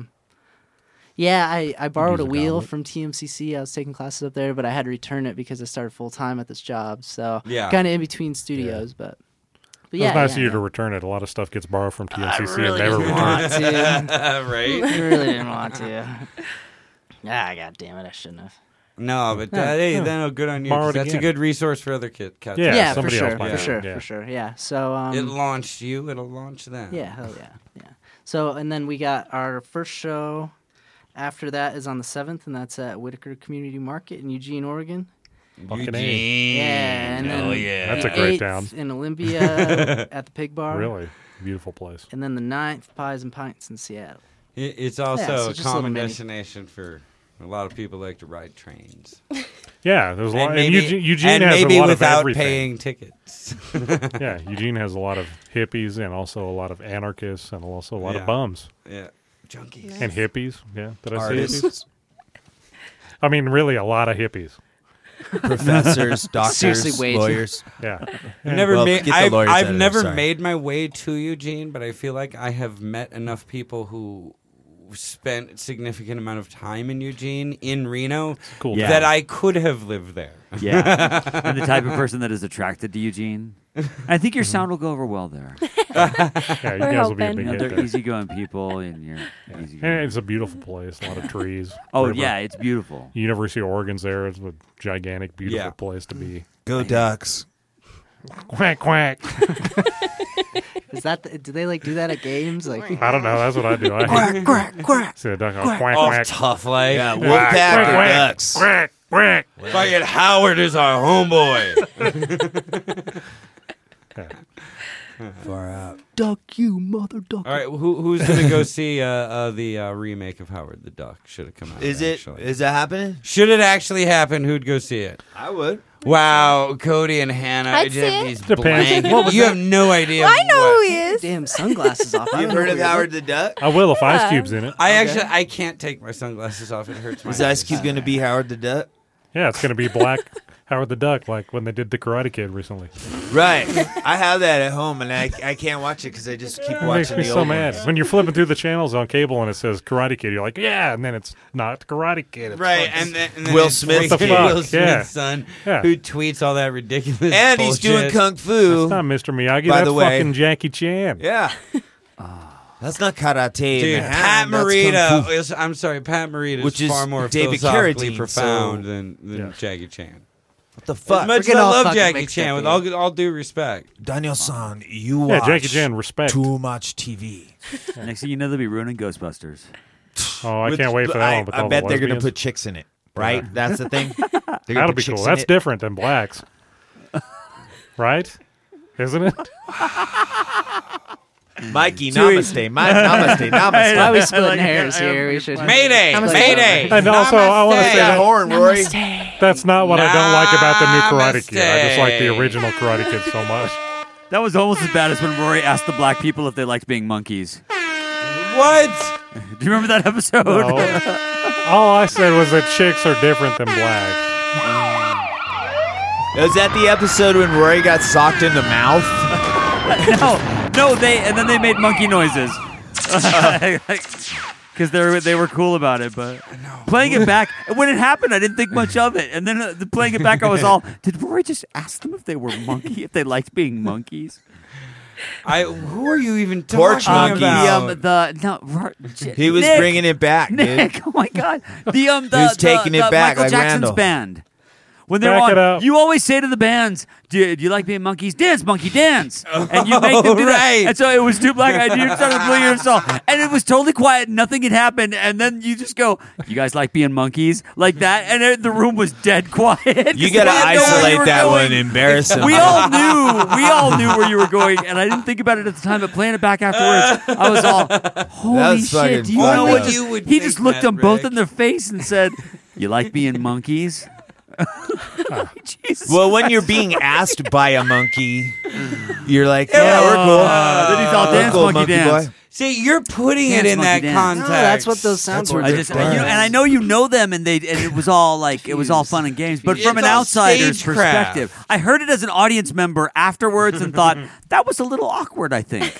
Yeah, I borrowed Use a a wheel goblet. from TMCC. I was taking classes up there, but I had to return it because I started full time at this job. So Yeah. kind of in between studios, but It yeah, was nice of yeah, you to return it. A lot of stuff gets borrowed from TMCC really and never didn't returned. want to. Right? I really didn't want to. Ah, god damn it! I shouldn't have. No, but No, hey, no. then good on you. 'cause Borrow it That's a again. good resource for other cats. Yeah, Yeah, for somebody else sure, might for have sure, it, yeah. for sure. Yeah. So It launched you. It'll launch them. yeah, hell yeah, yeah. So and then we got our first show. After that is on the 7th, and that's at Whitaker Community Market in Eugene, Oregon. Fucking A. Yeah, and then That's a the great 8th town. in Olympia at the Pig Bar. Really beautiful place. And then the 9th, Pies and Pints in Seattle. It's also Yeah, so a just a common little mini. destination for a lot of people like to ride trains. Yeah, there's a lot. And maybe, Eugene has maybe a lot of without everything. paying tickets. Yeah, Eugene has a lot of hippies and also a lot of anarchists and also a lot Yeah. of bums. Yeah. Junkies. And hippies. Yeah. Did I say Artists. hippies? I mean, really, a lot of hippies. Professors, doctors, Seriously, way too- lawyers. Yeah. I've never Well, made. get the lawyers out I've of never there, sorry. made my way to Eugene, but I feel like I have met enough people who spent a significant amount of time in Eugene, in Reno, Cool. Yeah. that I could have lived there. Yeah. And the type of person that is attracted to Eugene. I think your sound will go over well there. Yeah, you We're guys will be a hoping. big You know, hit they're there. easygoing people, and you're easy. And it's a beautiful place. A lot of trees. Oh river. yeah, it's beautiful. University of Oregon's there. It's a gigantic, beautiful place to be. Go Ducks. Quack quack. Is that? Do they like do that at games? Like I don't know. That's what I do. Quack, quack, quack. See a duck go, Quack. quack Oh, quack. tough life. Yeah, Quack, Wolfpack quack, or quack, Ducks. Quack quack. Fucking Howard is our homeboy. Far out. Duck you, mother duck. All right, who's gonna go see the remake of Howard the Duck? Should have come out. Is it? actually. Is that happening? Should it actually happen? Who'd go see it? I would. Wow, Cody and Hannah. I'd see it. These Depends. blank. You have no idea. I know what- who he is. Damn sunglasses off. I You've don't know heard who of he is. Howard the Duck? I will if Ice Yeah. Cube's in it. I can't take my sunglasses off. It hurts my Is Ice eyes. Cube going to be Howard the Duck? Yeah, it's going to be black Howard the Duck, like when they did the Karate Kid recently. Right. I have that at home, and I can't watch it because I just keep It makes watching me the so old mad. ones. When you're flipping through the channels on cable and it says Karate Kid, you're like, yeah, and then it's not Karate Kid. It's Right, fucking- and then Will it's Smith. What the freaking fuck? Will Smith's Yeah. son, Yeah. who tweets all that ridiculous And he's doing bullshit. Kung Fu. That's not Mr. Miyagi. By That's the way. fucking Jackie Chan. Yeah. That's not karate. Dude, in Pat Manhattan, that's Morita Kung Fu. is, I'm sorry, Pat Morita Which is is far more David philosophically Carradine, profound so- than Yeah. Jackie Chan. What the fuck? As much as getting I all love fucking Jackie mixed Chan, up with here. all due respect. Daniel-san, you Yeah, watch Jackie Chan, respect. too much TV. Next thing you know, they'll be ruining Ghostbusters. Oh, I can't wait for that one. With I all bet the they're going to lesbians. put chicks in it, right? Yeah. That's the thing. They're gonna That'll put be chicks cool. in That's it. different than blacks. Right? Isn't it? Mikey, namaste. Namaste. Namaste. Why are we splitting hairs here? We should. Mayday! Namaste. Mayday! And also, I want to Namaste. say That that horn, Rory. that's not what I don't like about the new Karate Kid. I just like the Namaste. original Karate Kid so much. That was almost as bad as when Rory asked the black people if they liked being monkeys. What? Do you remember that episode? No. All I said was that chicks are different than blacks. Was that the episode when Rory got socked in the mouth? no, then they made monkey noises. Because they were cool about it, but playing it back, when it happened, I didn't think much of it. And then playing it back, I was all, did Rory just ask them if they were if they liked being monkeys? Who are you even Porch talking monkeys. about? He was Nick, bringing it back, Nick, dude. oh my God. The He was taking it back Michael like Jackson's Randall. band. When they're Back it on, up. you always say to the bands, do you like being monkeys? Dance, monkey, dance. And you make them do that. right. And so it was two black eyed dudes started playing your song. And it was totally quiet. Nothing had happened. And then you just go, you guys like being monkeys? Like that? And the room was dead quiet. You got to isolate that one, embarrass him. We all knew where you were going, and I didn't think about it at the time. But playing it back afterwards, I was all, "Holy was fucking shit! Do you fun, know though. what?" You would He think just looked that, them both Rick. in their face and said, "You like being monkeys?" Jesus. Well, when you're being asked by a monkey, you're like, yeah, we're cool. Then he's all We're dance, cool, monkey dance. boy. See, you're putting Dance, it in that monkey, dance. context. No, that's what those That's soundboards what are I just, for. and I know you know them, and it was all like it was all fun and games. But from It's an all outsider's stagecraft. perspective, I heard it as an audience member afterwards and thought that was a little awkward. I think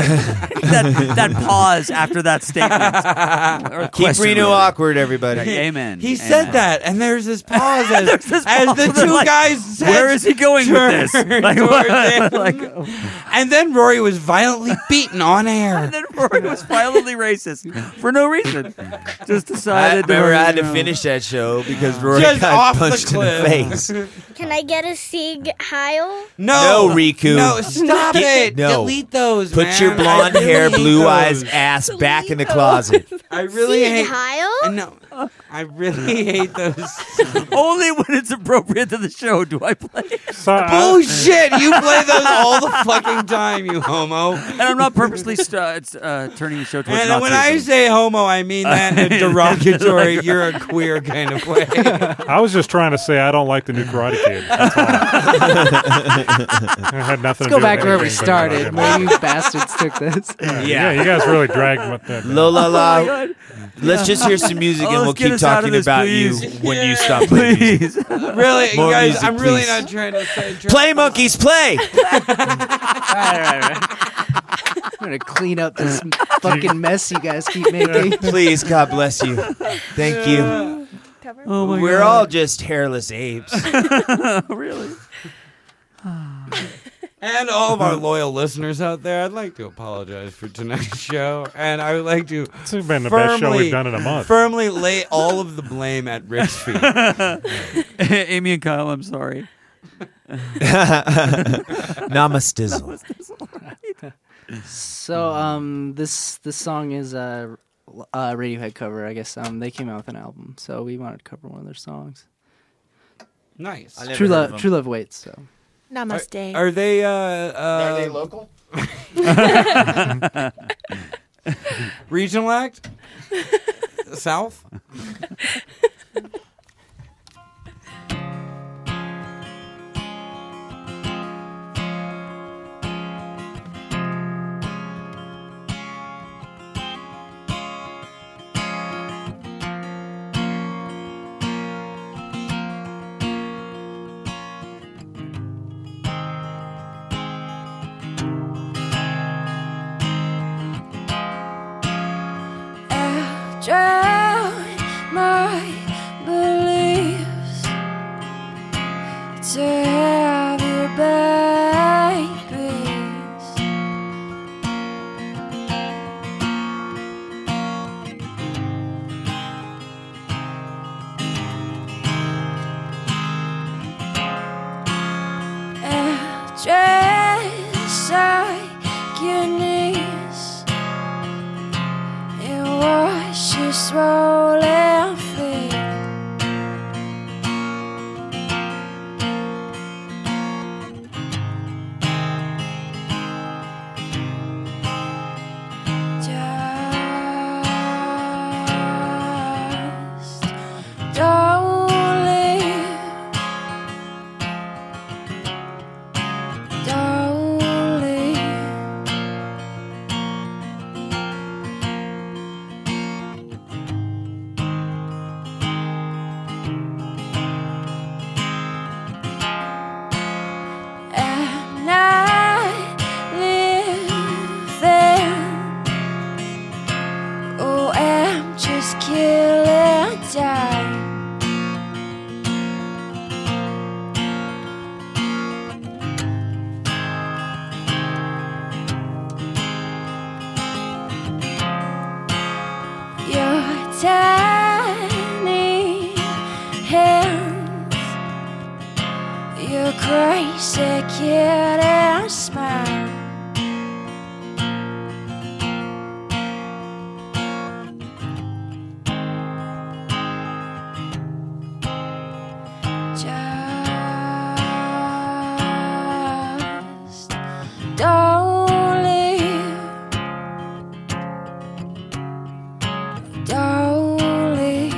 that pause after that statement. Or Keep question, Reno really. awkward, everybody. Amen. He Amen. said that, and there's this pause as, There's this as pause the where they're two like, guys said, Where is he going with this? Like, towards him. And then Rory was violently beaten on air. And then Rory was violently racist for no reason. Just decided. I had to you know. finish that show because Rory Just got off the punched in the cliff. face. Can I get a Sieg Heil? No, No, Riku. No, stop it. No. Delete those. Put man. your blonde I really hair, hate blue those. eyes, ass back in the closet. I really Sieg hate. Heil? No, I really hate those. Only when it's appropriate to the show do I play it. So, Bullshit! You play those all the fucking time, you homo. And I'm not purposely turning the show towards And when I Nazism. say homo, I mean that in a derogatory, you're a queer kind of way. I was just trying to say I don't like the new Karate Kid. That's all. It had nothing Let's to go do back with where we anything, but started. I Where didn't. you bastards took this. Yeah, you guys really dragged that. Lola, Oh my God. let's just hear some music Oh, and we'll let's get keep us out of talking this, about please. you when you stop playing music. Please. Really, More you guys, music, I'm really please. not trying to say. Play, monkeys, play! Right. gonna clean up this fucking mess you guys keep making. Please, God bless you. Thank you. Oh my We're God. all just hairless apes. Really? And all of our loyal listeners out there, I'd like to apologize for tonight's show, and I would like to It's been the best show we've done in a month. firmly lay all of the blame at Rick's feet. Amy and Kyle, I'm sorry. Namastizzle. So this song is a Radiohead cover, I guess. They came out with an album, so we wanted to cover one of their songs. Nice. True Love Waits. So Namaste. Are they local? regional act? South? My beliefs to have your babies. And just like your knees and wash your swollen feet. Just don't leave. Don't leave. And I live there. Oh, I'm just killing time. Your tiny hands, your crazy kid and smile. Just don't leave. Don't leave.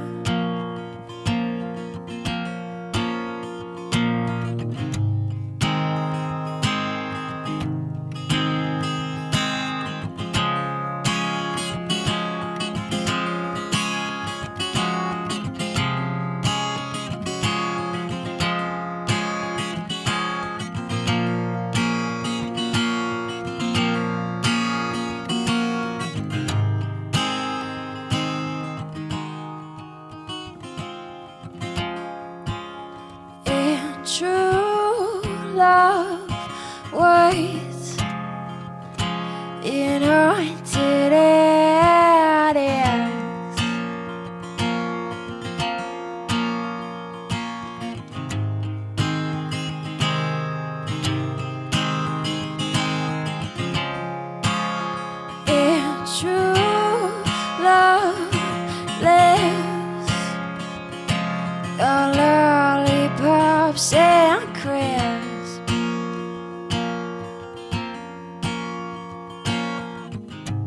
In true love waits in haunted attics. In true love lives the lollipops and crisps. 'Cause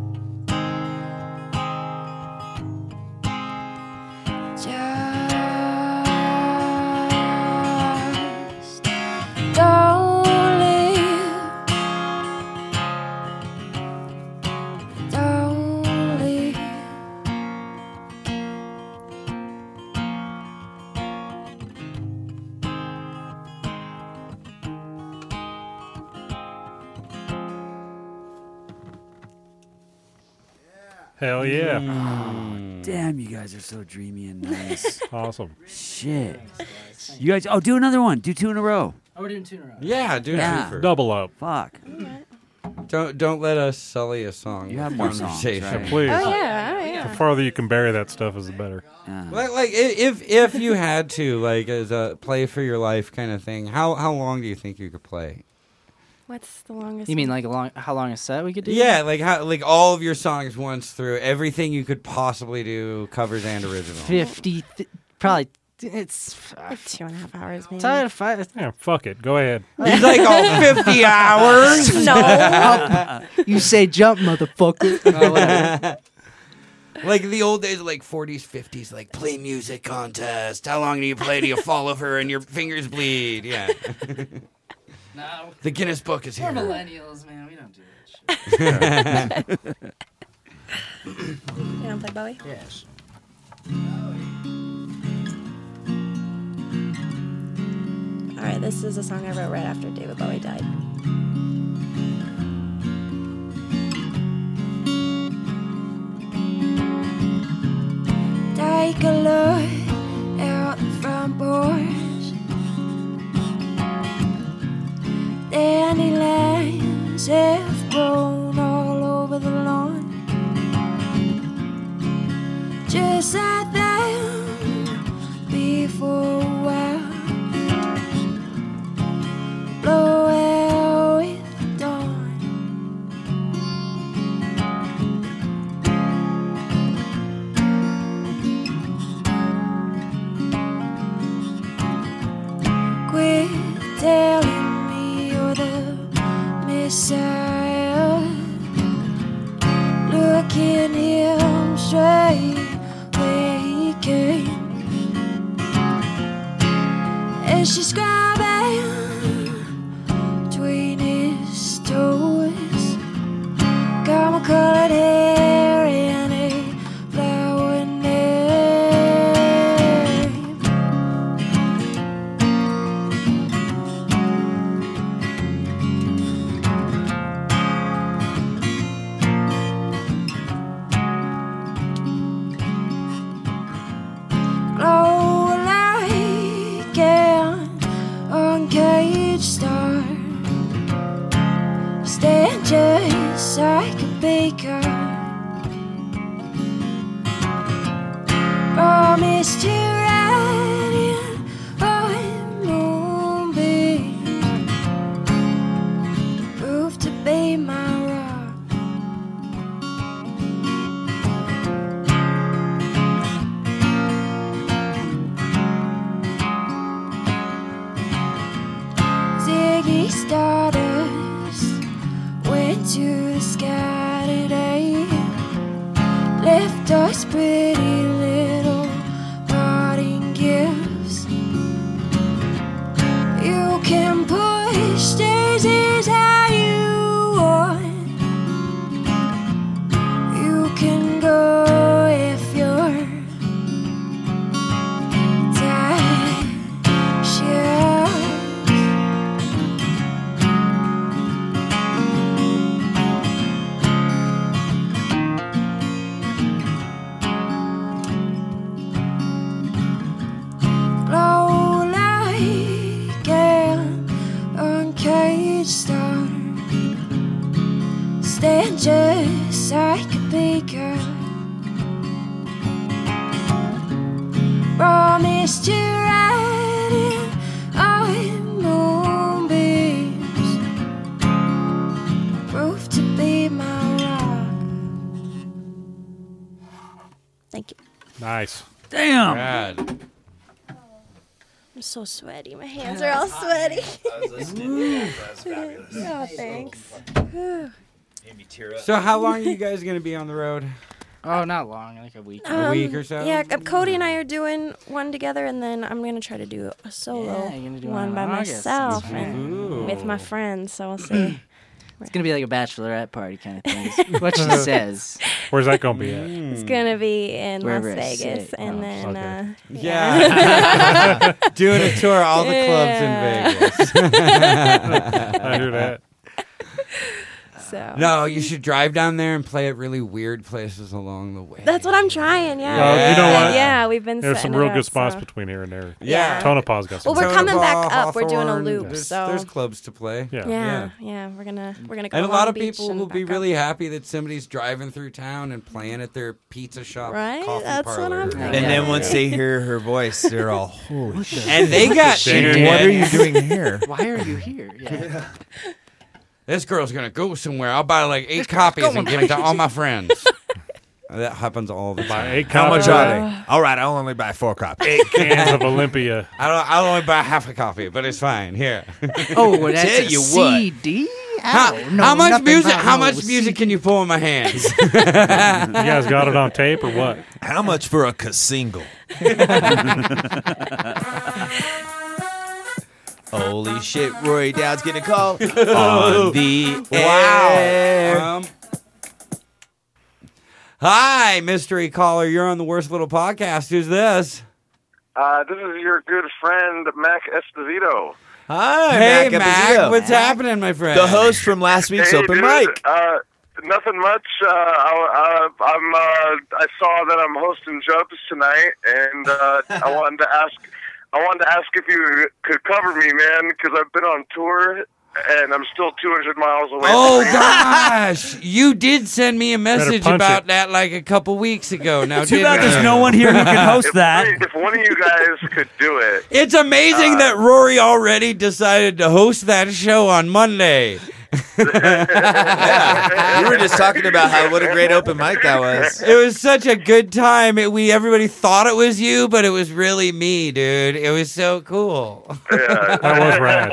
Hell yeah. Damn, you guys are so dreamy and nice. Awesome. Shit. You guys, do another one. Do 2 in a row. Oh, we're doing 2 in a row. Yeah, do a twofer. Double up. Fuck. Don't let us sully a song. You have with more songs, conversation. right? Please. Oh yeah. The farther you can bury that stuff is the better. Like if you had to, like, as a play for your life kind of thing, how long do you think you could play? What's the longest? You mean like how long a set we could do? Yeah, like all of your songs once through, everything you could possibly do, covers and original. 50, probably. It's like 2.5 hours, maybe. Yeah, fuck it. Go ahead. He's like, 50 hours? No. You say jump, motherfucker. Whatever. Like the old days, like 40s, 50s, like play music contest. How long do you play till you fall over and your fingers bleed? Yeah. No. The Guinness Book is here. We're millennials, man. We don't do that shit. You want to play Bowie? Yes. All right, this is a song I wrote right after David Bowie died. Take a look out the front porch. Dandelions have grown all over the lawn. Just like that before a while. Blow out with the dawn. Quit telling me you're the Messiah. Looking him straight where he came. And she's grabbing between his toes. Got my colored hair and a flower name. Glow like an uncaged star. Stand just like a baker. Promised you right in a moonbeam. Proof to be my rock. Ziggy Stardust went to the sky today. Left us pretty little parting gifts. You can push daisies how you want. You can go if you're tired. Sure. Glow like an uncaged star. Stand just like a baker. Promised you right in on moonbeams. Proof to be my rock. Thank you. Nice. Damn. Rad. I'm so sweaty. My hands are all sweaty. I was listening. That was fabulous. Oh, thanks. Whew. Made me tear up. So how long are you guys going to be on the road? Oh, not long. Like a week. A week or so? Yeah, Cody and I are doing one together, and then I'm gonna try to do a solo Yeah, you're gonna do one one by in August. myself That's and Ooh. with my friends. So we'll see. It's gonna be like a bachelorette party kind of thing. is what she says. Where's that going to be at? It's gonna be in Wherever Las I Vegas, say. and Oh, then okay. Yeah. Doing a tour of all the clubs in Vegas. I hear that. So No, you should drive down there and play at really weird places along the way. that's what I'm trying. Yeah. Well, you know what? Yeah, we've been. There's some setting real it good up, spots so. between here and there. Yeah. Tonopah's got some. Well, we're coming back Tonopah, up. We're doing a Hawthorne, loop. There's So clubs to play. yeah. We're gonna go. And to a lot Long of Beach people and will be back up. really happy that somebody's driving through town and playing at their pizza shop, Right? coffee That's what parlor. I'm And then once they hear her voice, they're all, holy shit. And they got internet. What are you doing here? Why are you here? Yeah. This girl's gonna go somewhere. I'll buy like 8 copies and give it to all my friends. That happens all the time. 8 How much copies. are they? All right, I'll only buy 4 copies. 8 cans of Olympia. I'll only buy half a copy, but it's fine. Here. Oh, well, that's Tell a you what. CD. How much music? How much music can you pull in my hands? You guys got it on tape or what? How much for a single? Holy shit, Rory Dowd's getting a call on the air. Wow. Hi, mystery caller. You're on the Worst Little Podcast. Who's this? This is your good friend, Mac Esposito. Hi, Hey, Mac. Mac. Esposito. What's happening, my friend? The host from last week's Hey, open dude, mic. Nothing much. I saw that I'm hosting Jubs tonight, and I wanted to ask if you could cover me, man, because I've been on tour and I'm still 200 miles away. Oh, from gosh. You did send me a message punch about it. that like a couple weeks ago. Now, Too didn't bad there's you? no one here who can host that. If one of you guys could do it. It's amazing that Rory already decided to host that show on Monday. Yeah. We were just talking about what a great open mic that was. It was such a good time. Everybody thought it was you, but it was really me, dude. It was so cool. That was rad.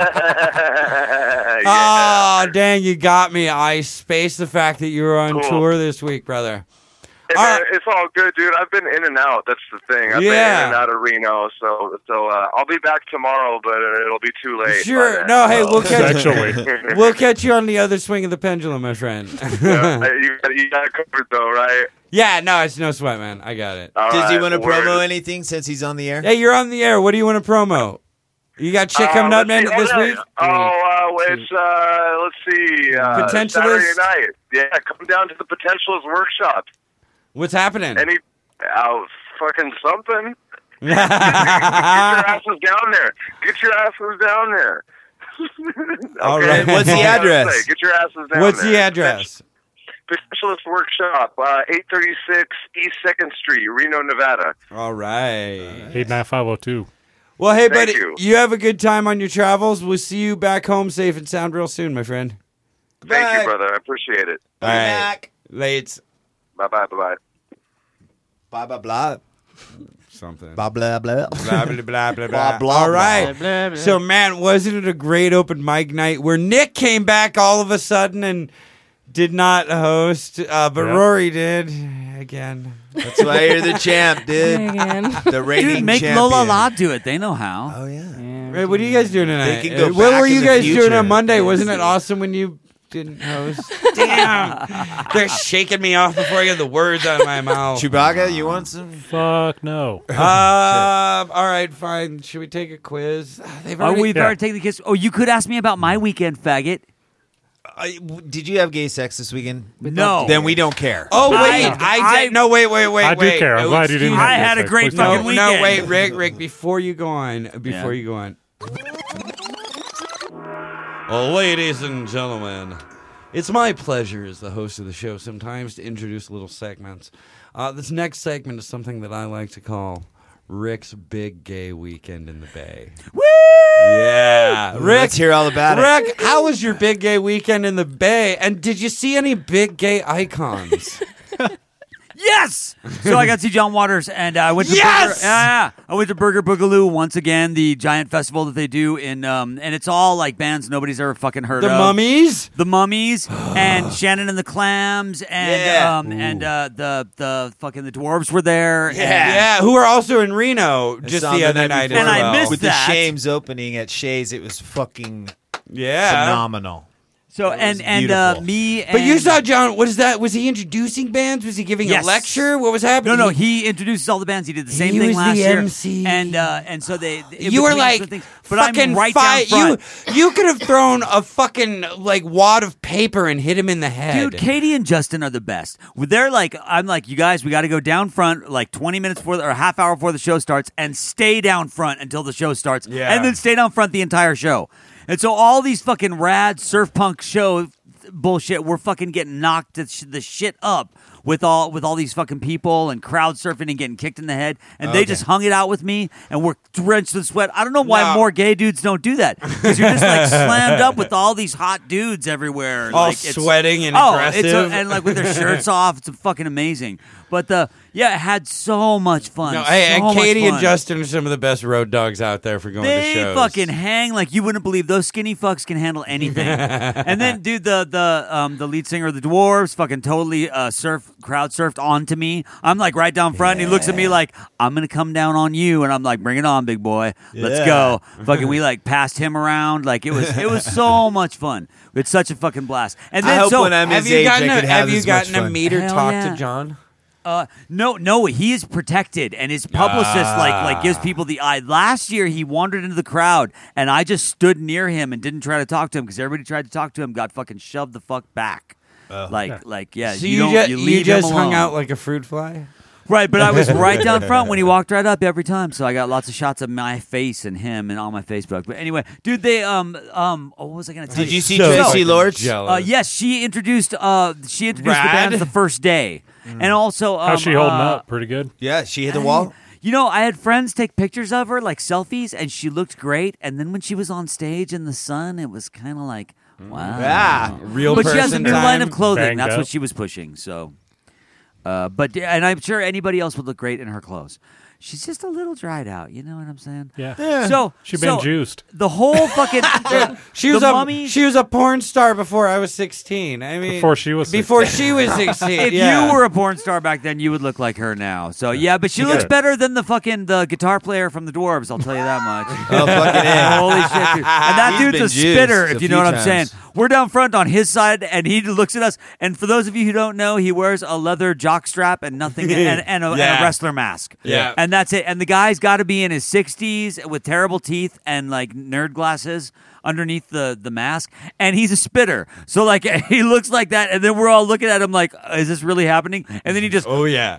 Oh, dang, you got me. I spaced the fact that you were on Cool. tour this week, brother. It's all good, dude. I've been in and out. That's the thing. I've been in Yeah. and out of Reno, so I'll be back tomorrow, but it'll be too late. by Sure. then. No, hey, we'll catch Sexually. we'll catch you on the other swing of the pendulum, my friend. Yeah, you got it covered, though, right? Yeah, no, it's no sweat, man. I got it. All Does he right, want to word. promo anything since he's on the air? Hey, you're on the air. What do you want to promo? You got shit coming up, man, let's this see. week? It's let's see. Potentialist? Saturday night. Yeah, come down to the Potentialist Workshop. What's happening? Fucking something. Get your asses down there. Get your asses down there. All Okay? right. What's the address? Get your asses down What's there. the address? Potentialist Workshop, 836 East 2nd Street, Reno, Nevada. All right. 89502. Well, hey, Thank buddy, you. you have a good time on your travels. We'll see you back home safe and sound real soon, my friend. Thank you, brother. I appreciate it. All right. Lates. Bye-bye. Bye-bye. Blah, blah, blah. Something. Blah, blah, blah. Blah, blah, blah, blah, Blah, blah, All right. Blah, blah, blah. So, man, wasn't it a great open mic night where Nick came back all of a sudden and did not host, but Rory did again. That's why you're the champ, dude. Again. The reigning Dude, make champion. Lola La do it. They know how. Oh, yeah. Hey, what are you guys doing tonight? They can go What back were in you the guys doing future. on Monday? Wasn't it awesome when you didn't host? Damn. They're shaking me off before I get the words out of my mouth. Chewbacca, you want some? Fuck no. All right, fine. Should we take a quiz? They've Oh, already... we've already taken the kiss. Oh, you could ask me about my weekend, faggot. Did you have gay sex this weekend? No. Then we don't care. Oh, wait. I did. No, wait. I do care. I'm glad you didn't. I have had a sex. great Please fucking don't. weekend. No, wait, Rick, before you go on, ladies and gentlemen, it's my pleasure as the host of the show sometimes to introduce little segments. This next segment is something that I like to call Rick's Big Gay Weekend in the Bay. Woo! Yeah. Rick, Let's hear all about it. Rick, how was your Big Gay Weekend in the Bay? And did you see any big gay icons? Yes. So I got to see John Waters, and I went to Yes! I went to Burger Boogaloo once again, the giant festival that they do in, and it's all like bands nobody's ever fucking heard The of. Mummies? The Mummies, and Shannon and the Clams, and the fucking the Dwarves were there. Yeah, who are also in Reno just saw the them other the night before. as And I well. missed With that. the Shames opening at Shays, it was fucking Yeah. phenomenal. So It was and beautiful. me, and But you saw John, what is that? Was he introducing bands? Was he giving Yes. a lecture? What was happening? No, he introduces all the bands. He did the same He thing was last the year, MC. and so they. in You were between like some things, but I'm fucking right down front. You could have thrown a fucking like wad of paper and hit him in the head. Dude, Katie and Justin are the best. They're like, I'm like, you guys, we got to go down front like 20 minutes before or a half hour before the show starts and stay down front until the show starts. Yeah. And then stay down front the entire show. And so all these fucking rad surf punk show bullshit, we're fucking getting knocked the shit up with all these fucking people and crowd surfing and getting kicked in the head, and they just hung it out with me, and we're drenched in sweat. I don't know why more gay dudes don't do that, because you're just like slammed up with all these hot dudes everywhere, all like, sweating and aggressive, and like with their shirts off. It's fucking amazing. But it had so much fun. No, hey, so and Katie much fun. and Justin are some of the best road dogs out there for going to They shows. fucking hang like you wouldn't believe. Those skinny fucks can handle anything. And then, dude, the lead singer of the Dwarves fucking totally crowd surfed onto me. I'm like right down front, and he looks at me like, I'm gonna come down on you, and I'm like, bring it on, big boy, let's go. Fucking, we like passed him around. Like it was so much fun. It's such a fucking blast. And then I hope when I'm his age, I could have you as much gotten a fun. meter Hell talk yeah. to John? No, he is protected, and his publicist like gives people the eye. Last year, he wandered into the crowd, and I just stood near him and didn't try to talk to him because everybody tried to talk to him, got fucking shoved the fuck back. So you leave just him hung alone. out like a fruit fly? Right, but I was right down front when he walked right up every time, so I got lots of shots of my face and him and on my Facebook. But anyway, dude, they what was I going to tell you? Did you see Tracy Lords? Yes, she introduced the bands the first day, and also how's she holding up? Pretty good. Yeah, she hit the wall. You know, I had friends take pictures of her, like selfies, and she looked great. And then when she was on stage in the sun, it was kind of like, wow, yeah, real. But she has a new line of clothing. Banged That's up. what she was pushing. So. And I'm sure anybody else would look great in her clothes. She's just a little dried out, you know what I'm saying? Yeah. So She's been juiced. The whole fucking She was a porn star before I was 16. I mean, Before she was 16. If you were a porn star back then, you would look like her now. So yeah, but she looks better than the guitar player from the Dwarves. I'll tell you that much. Oh, fucking A. Holy shit, dude! And that He's dude's a been spitter, juiced if a you know few what I'm saying. times. We're down front on his side, and he looks at us. And for those of you who don't know, he wears a leather jock strap and nothing, and a wrestler mask. Yeah. And that's it. And the guy's got to be in his 60s with terrible teeth and like nerd glasses underneath the mask, and he's a spitter. So like he looks like that, and then we're all looking at him like, is this really happening? And then he just yeah.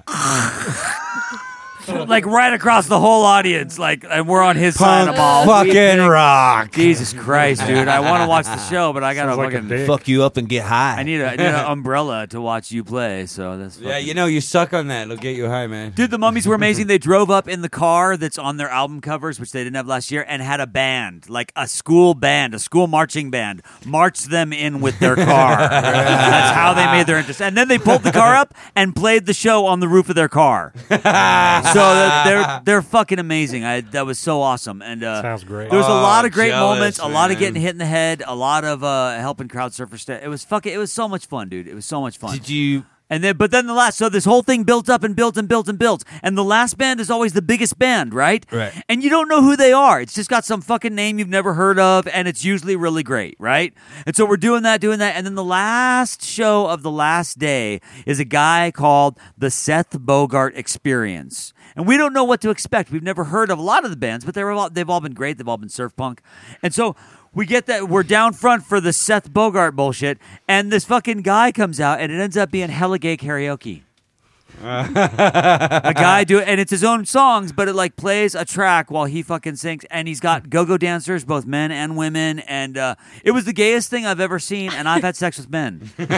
like right across the whole audience, like, and we're on his side of the ball. Fucking rock. Jesus Christ, dude! I want to watch the show, but I gotta Sounds like a fucking dick. Fuck you up and get high. I need an umbrella to watch you play. So that's Yeah, fucking- you know, you suck on that. It'll get you high, man. Dude, the Mummies were amazing. They drove up in the car that's on their album covers, which they didn't have last year, and had a band, like a school marching band, marched them in with their car. That's how they made their interest. And then they pulled the car up and played the show on the roof of their car. So they're fucking amazing. That was so awesome. And Sounds great. there was a lot of great jealous, moments, a lot of man. getting hit in the head, a lot of helping crowd surfers. It was so much fun, dude. It was so much fun. Did you? But then the last, so this whole thing built up and built and built and built, and the last band is always the biggest band, right? Right. And you don't know who they are. It's just got some fucking name you've never heard of, and it's usually really great, right? And so we're doing that, and then the last show of the last day is a guy called the Seth Bogart Experience. And we don't know what to expect. We've never heard of a lot of the bands, but they've all been great. They've all been surf punk. And so we get that we're down front for the Seth Bogart bullshit, and this fucking guy comes out, and it ends up being hella gay karaoke. A guy and it's his own songs, but it like plays a track while he fucking sings, and he's got go-go dancers, both men and women, and it was the gayest thing I've ever seen, and I've had sex with men, so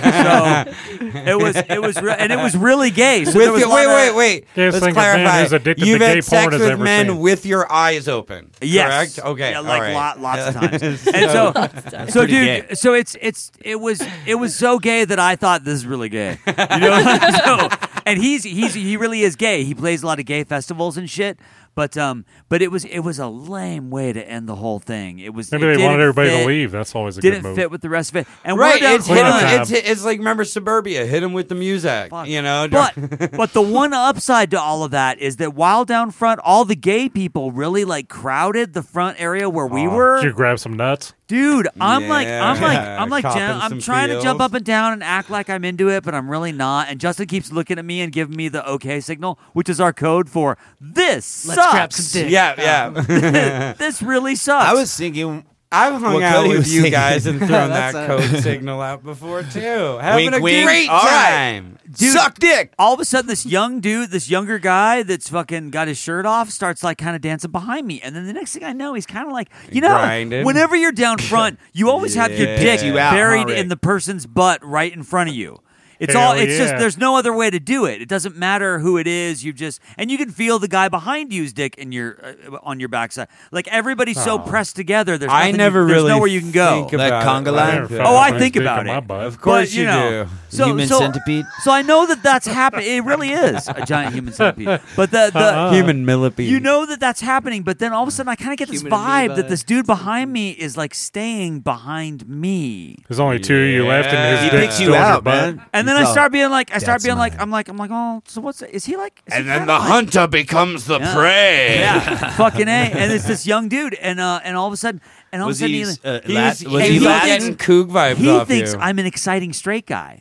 it was really gay. So there was Wait. Gayest Let's thing a clarify. man who's addicted You've to gay had sex porn has with ever men seen. with your eyes open. Yes. Correct? Okay. Yeah, like all right. lots of times. And so dude, so it was so gay that I thought this is really gay. You know? And he really is gay. He plays a lot of gay festivals and shit. But it was a lame way to end the whole thing. Maybe they wanted everybody to leave. That's always a good didn't move. fit with the rest of it. And Right, we're down it's like, remember Suburbia, hit him with the music, you know? But the one upside to all of that is that while down front, all the gay people really like crowded the front area where we were. Did you grab some nuts? Dude, I'm copping some trying to jump feels. up and down and act like I'm into it, but I'm really not. And Justin keeps looking at me and giving me the okay signal, which is our code for this Let's sucks. grab some dick. Yeah. This really sucks. I was thinking I've hung What out Cody with was you saying. guys and thrown that That's code signal out before too. Having Wink, a wink. great All right. time. Dude, Suck dick. all of a sudden, this younger guy that's fucking got his shirt off starts like kind of dancing behind me. And then the next thing I know, he's kind of like, Grinding. whenever you're down front, you always have your Yeah. dick You out, buried huh, Rick? in the person's butt right in front of you. It's Hell it's just, yeah. there's no other way to do it. It doesn't matter who it is. And you can feel the guy behind you's dick in on your backside. Like everybody's so pressed together. There's I nothing never there's really nowhere you can go. think about conga it. line? I never felt Oh, I somebody's think dick about in my it. butt. Of course But, you know, do. Human centipede? So I know that's happening. It really is a giant human centipede. But the Human millipede. you know that's happening. But then all of a sudden, I kind of get this Human vibe amoeba. that this dude behind me is like staying behind me. There's only two of you left, and his He dick's picks still you in your out, butt. man. And then He's I all, start being like, "That's I'm like, oh, so what's? Is he like? Is he And then kinda the like-" hunter becomes the Yeah. prey. Yeah, fucking A. And it's this young dude, and all of a sudden, Was he Was he he Latin? getting kook vibes he off thinks you? I'm an exciting straight guy.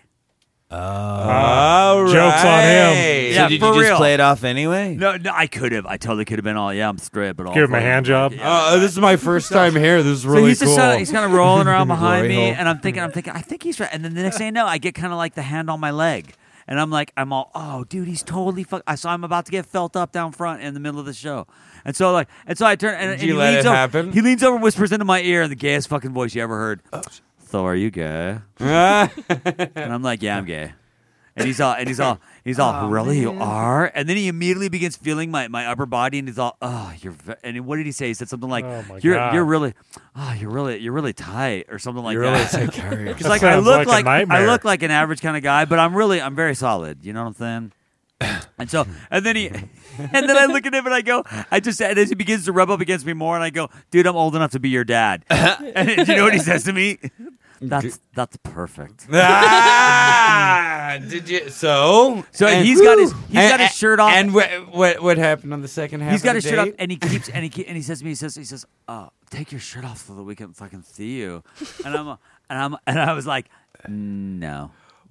All right. Joke's on him. Yeah, So did for you just real. play it off anyway? No, I could have. I totally could have been all, yeah, I'm straight, but all Give him a fucking- hand job. This is my first time here. This is really so he's cool. just he's kind of rolling around behind Glory me, hole. and I'm thinking, I think he's right. And then the next thing I know, I get kind of like the hand on my leg, and I'm all, oh, dude, he's totally I saw him about to get felt up down front in the middle of the show, and so I turn and, Did and you he let leans it over, happen? He leans over, and whispers into my ear in the gayest fucking voice you ever heard. So are you gay? And I'm like, yeah, I'm gay. And he's all, really, you are? And then he immediately begins feeling my upper body, and he's all, oh, and what did he say? He said something like, Oh, my you're God. you're really tight, or something like You that. really take care of Because That like I sounds look like a I nightmare. look like an average kind of guy, but I'm very solid. You know what I'm saying? And so, and then I look at him and I go, and as he begins to rub up against me more, and I go, dude, I'm old enough to be your dad. And do you know what he says to me? That's perfect. Did you? So And he's got his shirt off. And what happened on the second half? He's got of his the shirt off, date? and he says to me, he says, take your shirt off so that we can fucking see you. And I was like, no.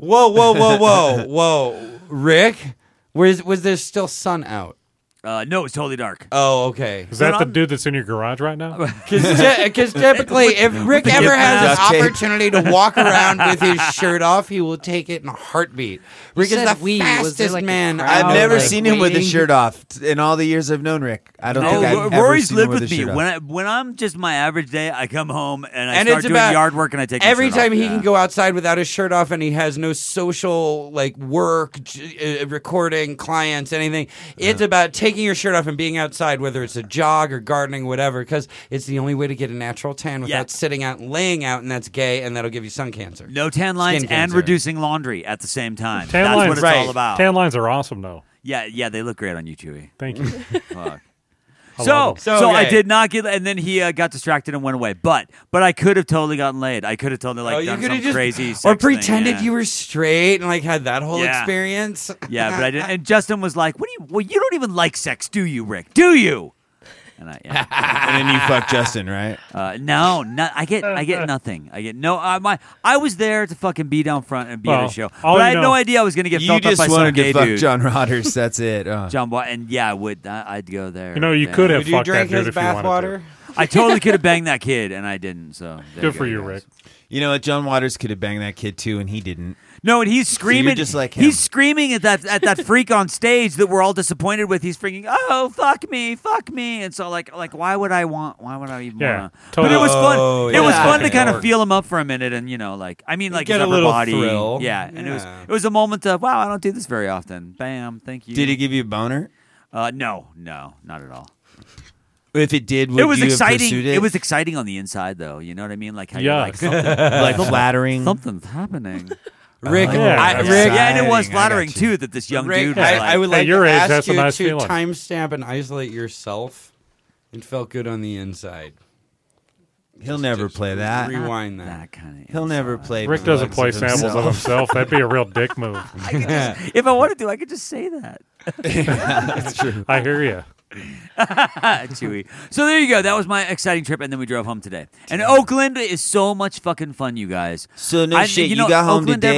Whoa, Rick, was there still sun out? No, it's totally dark. Oh, okay. Is that the dude that's in your garage right now? Because typically, if Rick ever has an opportunity to walk around with his shirt off, he will take it in a heartbeat. Rick is said the we. Was there, fastest like, a man. crowd? I've never like, seen him with his waiting? shirt off in all the years I've known Rick. I don't think I've ever Rory's seen him lived with his me. shirt off. When I'm just my average day, I come home and I And start it's doing about yard work and I take my every shirt time off. he can go outside without his shirt off, and he has no social like work, recording clients, anything. It's about taking your shirt off and being outside, whether it's a jog or gardening, whatever, because it's the only way to get a natural tan without sitting out and laying out, and that's gay, and that'll give you sun cancer. No tan lines Skin and cancer. reducing laundry at the same time. Tan That's lines, what it's all about. Tan lines are awesome, though. Yeah, they look great on you, Chewy. Thank you. Fuck. I So love 'em. So, I okay. did not get, and then he got distracted and went away. But I could have totally gotten laid. I could have totally you done could some have just crazy sex or thing, pretended yeah. you were straight and like had that whole Yeah. experience. Yeah, but I didn't. And Justin was like, "Well, you don't even like sex, do you, Rick? Do you?" And I, yeah. And then you fuck Justin, right? No, I get nothing. I get no. I was there to fucking be down front and be at a show, all but I you had know- no idea I was going to get You felt up just by some wanted gay to fuck dude. John Rodgers. That's it. John, and yeah, I would. I'd go there. You know, you Yeah. could have Would you fucked that drink dude his if you wanted bathwater? to. I totally could have banged that kid, and I didn't. So there Good go, for you, guys. Rick. You know what? John Waters could have banged that kid too, and he didn't. No, and he's screaming. just like him. He's screaming at that freak on stage that we're all disappointed with. He's freaking, oh, fuck me, and so like why would I even Yeah, want to? totally. But it was fun. Oh, It was yeah. fun to kind of Dork. feel him up for a minute, and like Get his a upper little body, thrill. yeah. And Yeah. it was a moment of wow, I don't do this very often. Bam, thank you. Did he give you a boner? No, not at all. If it did, would It was you have exciting. pursued It was exciting on the inside, though. You know what I mean? Like how you're Yeah. like something, like flattering. something's happening. Rick, yeah. Rick, Yeah, and it was Exciting, I flattering got you. too that this young Rick, dude was I like, would At like your to age, ask that's a you nice to feeling. timestamp and isolate yourself. It felt good on the inside. He'll never play that. Rewind that. that kind of. He'll never play. Rick doesn't plugs play of samples of himself. himself. That'd be a real dick move. If I wanted to, I could just say that. That's true. I hear you. Chewy. So there you go. That was my exciting trip, and then we drove home today. And Oakland is so much fucking fun, you guys. So no shit. You got home Oakland, today.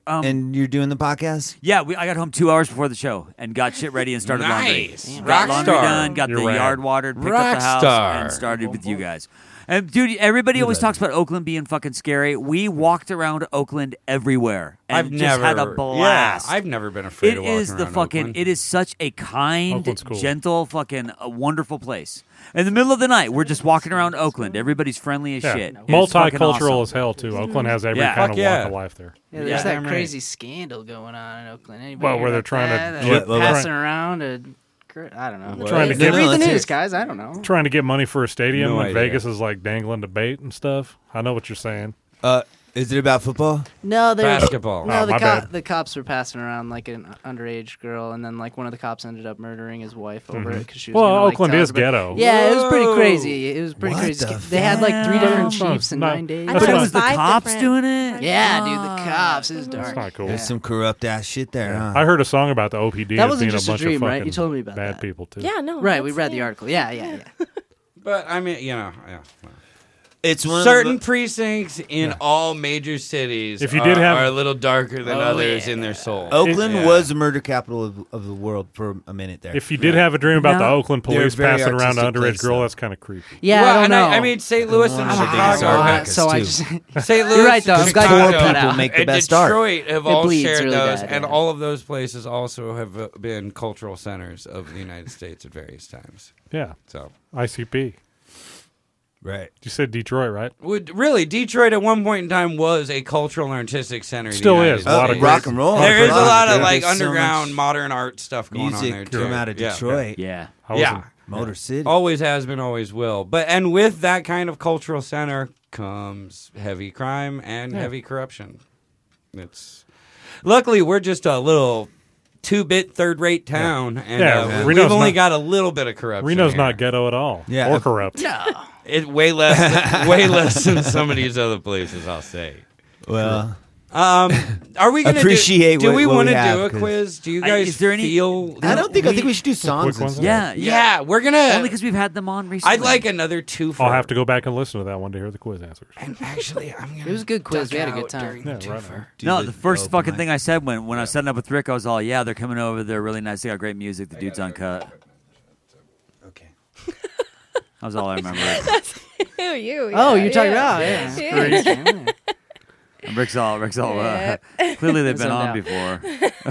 And you're doing the podcast? Yeah, I got home 2 hours before the show and got shit ready and started laundry. Nice. Got laundry Rockstar. done, got the yard watered, picked up the house, and started with you guys. And dude, everybody always talks about Oakland being fucking scary. We walked around Oakland everywhere. And I've just never had a blast. Yeah, I've never been afraid of walking around Oakland. It is such a kind, Oakland's cool. gentle, fucking wonderful place. In the middle of the night, we're just walking around Oakland. Everybody's friendly as shit. It's fucking Multicultural awesome. as hell too. Oakland has every Yeah. kind of Fuck yeah. walk of life there. Yeah, there's that crazy scandal going on in Oakland. Anybody Well, hear where they're about trying that? to They're get- passing around a. I don't know. Trying to Read get- the news, guys. I don't know. Trying to get money for a stadium No when idea. Vegas is like dangling the bait and stuff. I know what you're saying. Is it about football? No, they Basketball. No, Oh, my bad. the cops were passing around like an underage girl, and then like one of the cops ended up murdering his wife over it because she was. Well, gonna, like, Oakland tell is everybody- ghetto. Yeah, it was pretty Whoa. crazy. It was pretty What crazy. the They had like 3 different fuck? chiefs in Not- 9 days. I But thought it it was the was 5 cops different- doing it? Yeah, dude, the cops. It was dark. That's not cool. There's some corrupt ass shit there, huh? I heard a song about the OPD That as wasn't being just a a bunch dream, of right? fucking You told me about bad that. people too. Yeah, no. Right, we that's- read the article. Yeah, yeah, yeah. But I mean, yeah. It's one Certain of the, precincts in all major cities If you did have- are a little darker than others in their soul. Oakland Yeah. was the murder capital of the world for a minute there. If you did have a dream about the No. Oakland They're a police very passing around an artistic underage place, girl, though. that's kind of creepy. Yeah, Well, I don't and know. I mean, St. Louis and I think it's Chicago. art. so I too. just. St. Louis, You're right, though. I'm glad you Chicago, pointed that people out. make the and best art. Detroit have It all bleeds shared really those, bad, and yeah. all of those places also have been cultural centers of the United States at various times. Yeah. So, ICP. Right. You said Detroit, right? really, Detroit at one point in time was a cultural and artistic center. of the Still United is. A lot of States. rock and roll. There is a lot of Yeah. like There's so underground much modern art stuff going on there music too. come out of Yeah. Detroit. Yeah. I was Yeah. in- Motor City. Always has been, always will. And with that kind of cultural center comes heavy crime and heavy corruption. Luckily we're just a little 2-bit third-rate town, and Yeah, we've Reno's only not- got a little bit of corruption. Reno's here. not ghetto at all. Yeah. Or corrupt. It way less than some of these other places. I'll say. Well, Are we going to Appreciate do what we we want to have, do a 'cause- quiz? Do you I- guys is there any- feel? I don't think. I think we should do songs. quick ones? instead. Yeah, We're gonna. Only because we've had them on recently. I'd like another 2 for. I'll have to go back and listen to that one to hear the quiz answers. And actually, I'm gonna. It was a good quiz. duck We had a out good time. during the Yeah, right twofer. on. Do No, the first open fucking mic. thing I said when I was setting up with Rick, I was all, yeah, they're coming over. They're really nice. They got great music. The dude's uncut. Okay. That was all I remember. You. Oh, yeah, you're talking yeah. about yeah. Yeah. Great. And Rick's all. Yeah. Clearly, they've It's been on on down. before.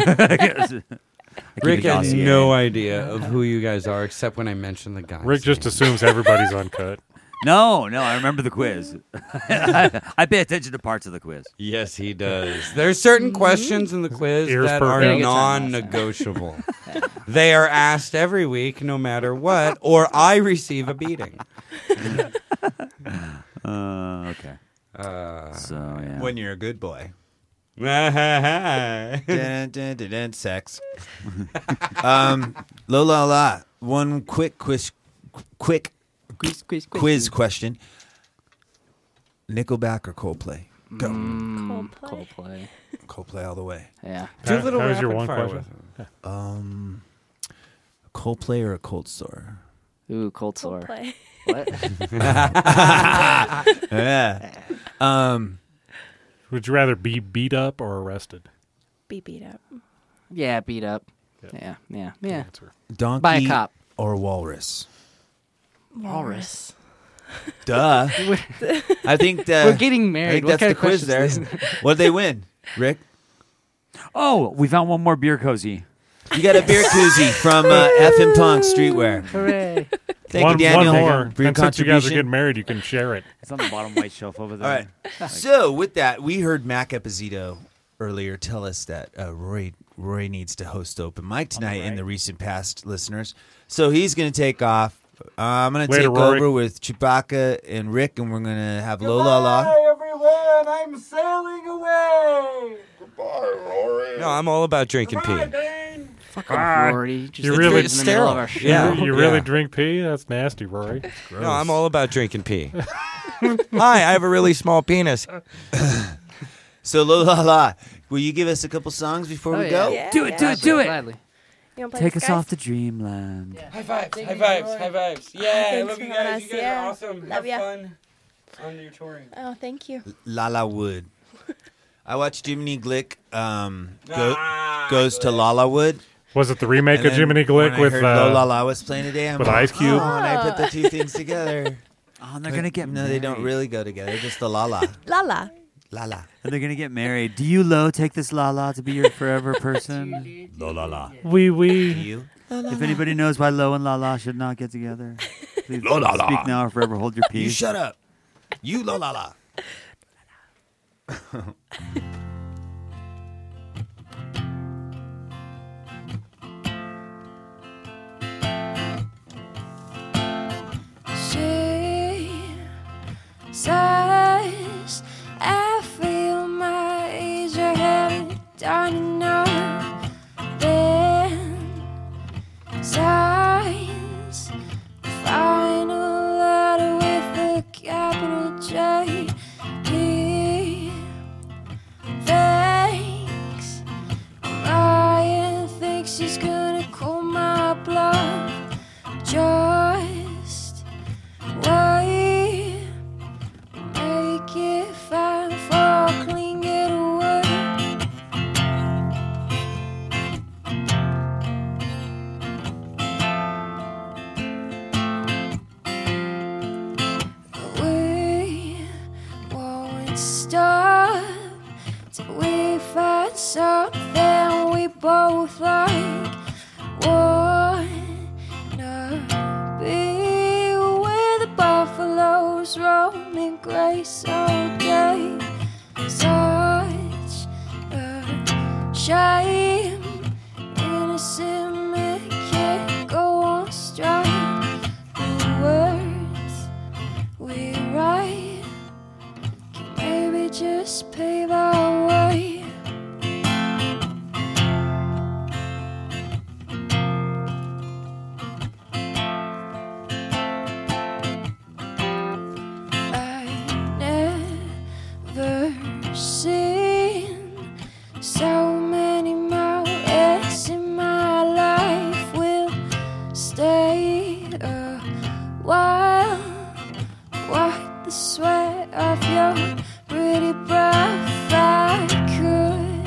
Rick has dossier. no idea of who you guys are except when I mention the guys. Rick just assumes everybody's uncut. No, I remember the quiz. I pay attention to parts of the quiz. Yes, he does. There's certain questions in the quiz Ears that perked are up. Good time last night. non-negotiable. They are asked every week, no matter what, or I receive a beating. Okay. So yeah. When you're a good boy. Lola, Dun, dun, dun, dun, sex. Lola, one quick quiz question. Nickelback or Coldplay? Go. Coldplay. Coldplay all the way. Yeah. do a little How was your rapid one fire question? with him. Coldplay or a cold sore? Ooh, cold sore. Play. What? Yeah. Would you rather be beat up or arrested? Be beat up. Yeah, beat up. Yeah. Answer. Donkey By a cop. or walrus? Walrus. Duh. I think We're getting married. I think What that's kind the of quiz there. questions is What did they win, Rick? Oh, we found one more beer cozy. You got a beer koozie from FM Punk Streetwear. Hooray. Thank one you, Daniel, more. for your And since you guys are contribution. getting married, you can share it. It's on the bottom white shelf over there. All right. So with that, we heard Mac Epizito earlier tell us that Roy needs to host open mic tonight in the recent past, listeners. So he's going to take off. I'm going to Later, take Rory. over with Chewbacca and Rick, and we're going to have Lola La. everyone, I'm sailing away. Goodbye, Rory. No, I'm all about drinking pee. Fuck off, Rory. Just You really- in the middle of our show. Yeah. You really drink pee? That's nasty, Rory. No, I'm all about drinking pee. Hi, I have a really small penis. So Lola La, will you give us a couple songs before we go? Yeah. Do it, do it, do it. Gladly. You wanna play Take this, us guys? off to dreamland. High fives, high fives, high fives. Yeah, I Thanks love for you having guys. us, You guys yeah. are awesome. Love Have ya. fun on your touring. Oh, thank you. Lala Wood. I watched Jiminy Glick goes to Lalawood. Was it the remake And of then Jiminy Glick when with I heard Lo La La was playing today? I'm with like, Ice Cube? Oh, and I put the two things together. Oh, and they're gonna get no, they don't really go together. Just the La La. Lala. La La. And they're gonna get married. Do you, Lo, take this Lala to be your forever person? Lo La La. Wee. You? If anybody knows why Lo and Lala should not get together, please Lo La La. speak now or forever hold your peace. You shut up. You Lo La La. She says, I feel my age ahead, don't you know? Then signs the final letter with a capital J. He thinks Ryan thinks he's gonna call my bluff. Just wait, make it fine for a clean getaway. We won't stop till we find something we both like. Wanna be where the buffaloes roam in grace all day. Such a shame, innocent men can't go on strike. The words we write can maybe just pave our way. Seen so many mountains in my life. Will stay a while. Wipe the sweat off your pretty brow. If I could,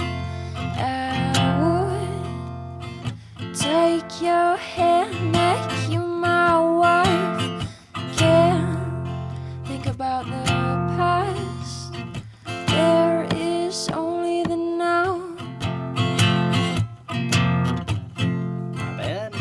I would take your hand, make you my wife. Can't think about the past. There is only the now. Not bad.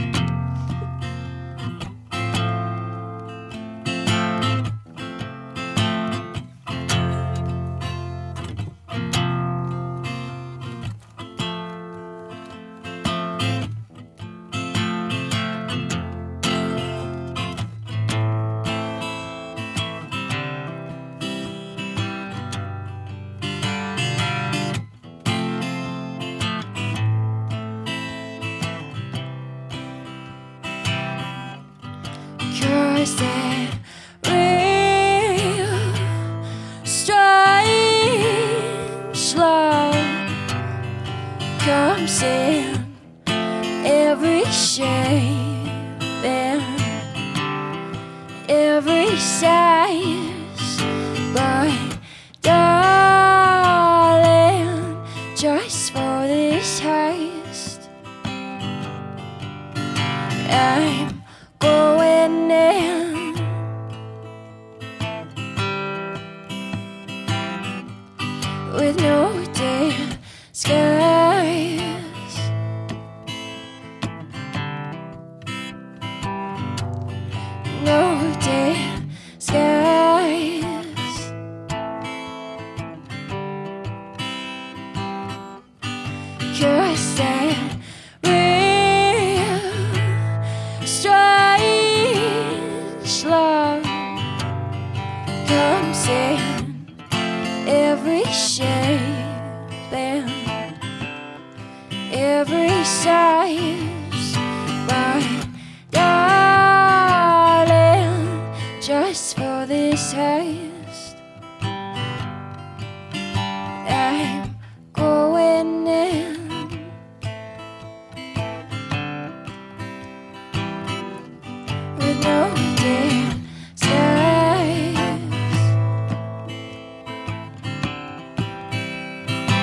Cause that real strange love comes in every shape and every size. But darling, just for this heist, I'm going in with no disguise. No disguise. Cause that real strange love comes in every shape and every size. But darling, just for this heist, I'm going in with no disguise.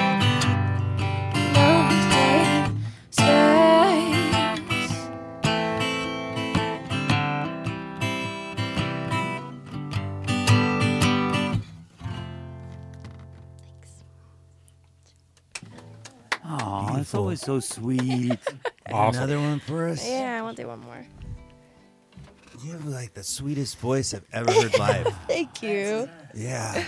It's always so sweet. Awesome. Another one for us? Yeah, I want to do one more. You have like the sweetest voice I've ever heard live. Thank you. Yeah.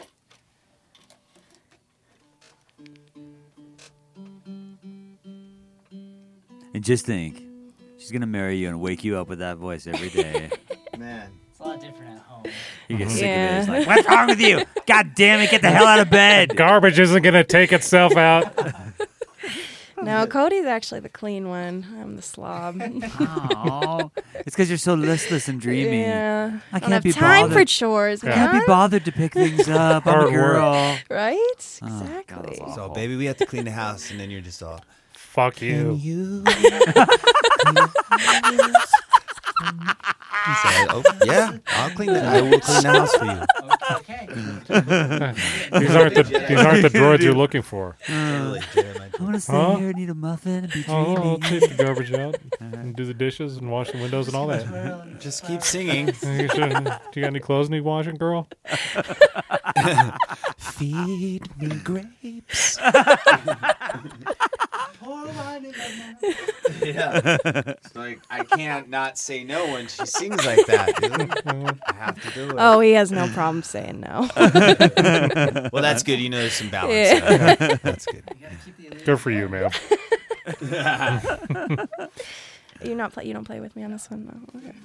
And just think, she's gonna marry you and wake you up with that voice every day. Man. It's a lot different at home. You get sick of it. It's like, what's wrong with you? God damn it, get the hell out of bed. Garbage isn't going to take itself out. No, Cody's actually the clean one. I'm the slob. Oh, it's because you're so listless and dreamy. Yeah. I don't can't have be time bothered. for chores, I man. can't be bothered to pick things up. I'm a Hard work. girl. Right? Oh, God, Exactly. that's awful. So, baby, we have to clean the house, and then you're just all, Fuck you. Can you? He said, "Oh yeah, I will clean the house for you." Okay. These aren't the droids you're looking for. Totally, Jared, I want to stay Huh? here and eat a muffin and be dreamy. Oh, I'll take the garbage out and do the dishes and wash the windows and all that. Just keep singing. Do you got any clothes need washing, girl? Feed me grapes. Pour wine in my mouth. Yeah. It's like, I can't not say no when she sings like that, dude. I have to do it. Oh, he has no problem saying no. Well, that's good. You know there's some balance. Yeah. There. That's good. Good for you, man. You don't play with me on this one, though. Okay.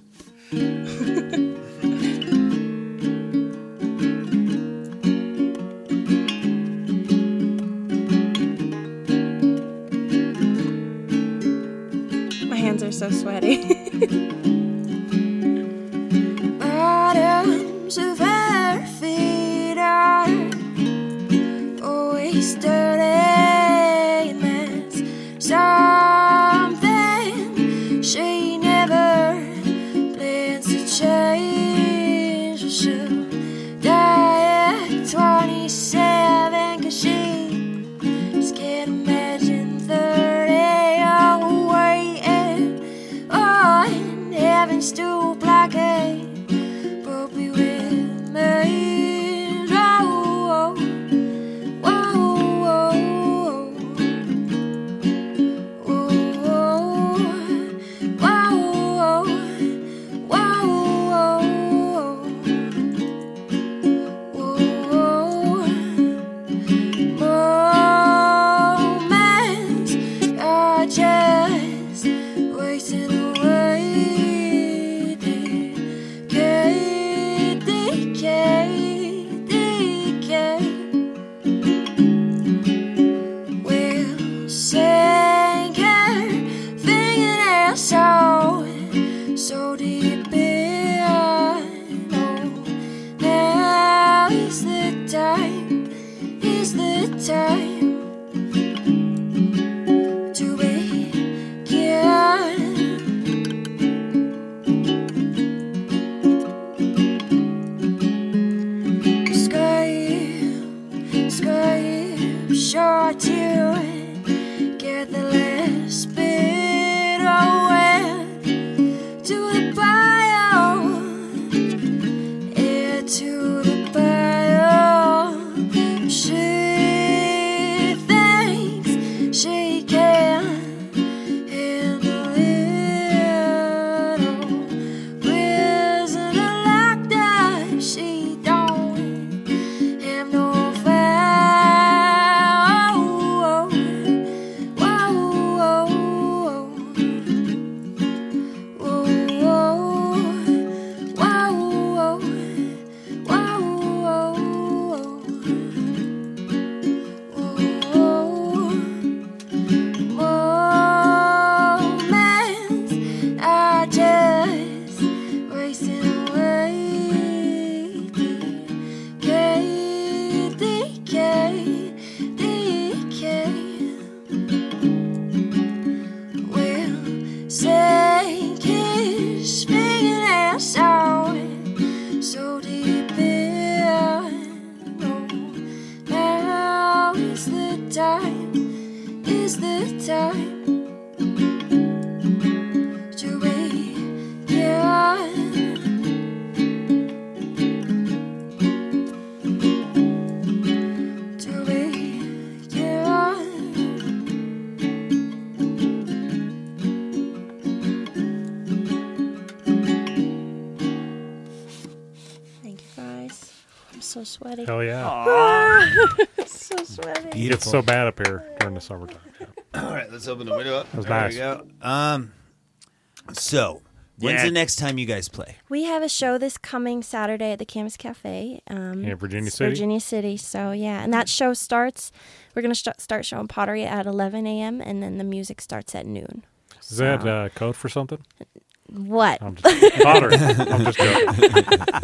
My hands are so sweaty. Bottoms of her feet are always dirty, and there's something she never plans to change. She'll die at 27 'cause she just can't imagine 30 waiting on heaven's to placate. But be with me. Oh, oh, oh, oh, moments are just wasting away. We'll sink her fingernails so deep in. Oh, now is the time to begin. Scrape short to get the last bit away to the bio, yeah, to the bio. She thinks she can handle it. Oh, prisoner locked up, she don't have no moments are just wasting away. We'll sink his fingernails so deep in. Oh, now is the time to begin. To begin. I'm so sweaty. Hell yeah. So sweaty. It gets so bad up here during the summertime. All right, let's open the window up. That was There nice. we go. So, when's the next time you guys play? We have a show this coming Saturday at the Camus Cafe. In Virginia City? Virginia City. So, yeah. And that show starts, we're going to start showing pottery at 11 a.m. and then the music starts at noon. Is that code for something? What? I'm just pottery. I'm just joking.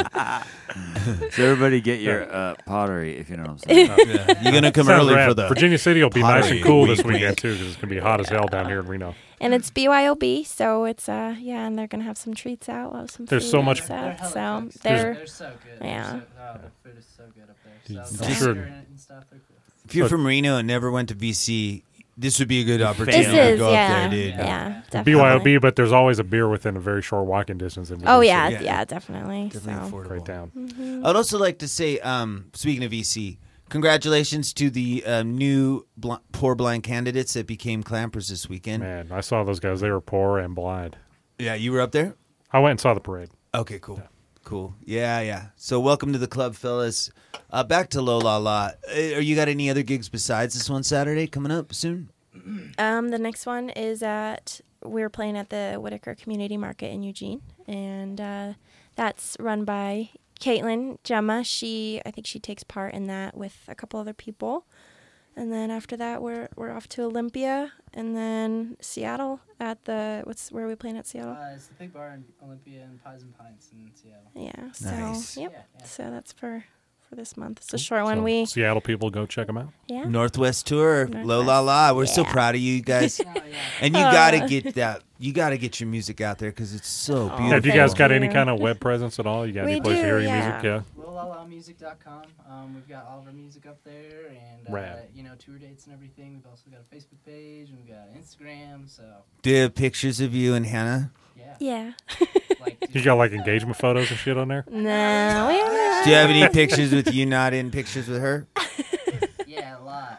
So everybody get your pottery, if you know what I'm saying. You're going to come Sounds early rad. for the Virginia City will be nice pottery and cool this week. weekend, too, because it's going to be hot as hell down here in Reno. And it's BYOB, so it's, and they're going to have some treats out. We'll have some There's food so and much- stuff. So They're so good. Yeah. The food is so good up there. So Just- the sugar in it and stuff, they're cool. If you're from Reno and never went to VC, this would be a good opportunity This is, to go yeah. up there, dude. Yeah, definitely. BYOB, but there's always a beer within a very short walking distance. In Oh, Virginia yeah, City. yeah, definitely. Definitely So. affordable. Right down. Mm-hmm. I'd also like to say, speaking of VC, congratulations to the new poor blind candidates that became clampers this weekend. Man, I saw those guys. They were poor and blind. Yeah, you were up there? I went and saw the parade. Okay, cool. Cool. Yeah. So welcome to the club, fellas. Back to Lo La La. Are you got any other gigs besides this one Saturday coming up soon? The next one is we're playing at the Whitaker Community Market in Eugene, and that's run by Caitlin Gemma. I think she takes part in that with a couple other people. And then after that, we're off to Olympia, and then Seattle at where are we playing at Seattle? It's the big bar in Olympia and Pies and Pints in Seattle. Yeah. So Nice. yep. Yeah. So that's for this month. It's a short one. So Seattle people, go check them out. Yeah. Northwest Tour, Lo La La. We're so proud of you guys. And you gotta get that. You gotta get your music out there because it's so beautiful. Have you guys got any you. kind of web presence at all? You got We any place to do, hear your yeah. music? Yeah. LoLalamusic.com. We've got all of our music up there, and Rad. tour dates and everything. We've also got a Facebook page, and we've got Instagram. So Do you have pictures of you and Hannah? Yeah. You got like engagement photos and shit on there? No, we don't know. Do you have any pictures with you not in pictures with her? yeah, a lot.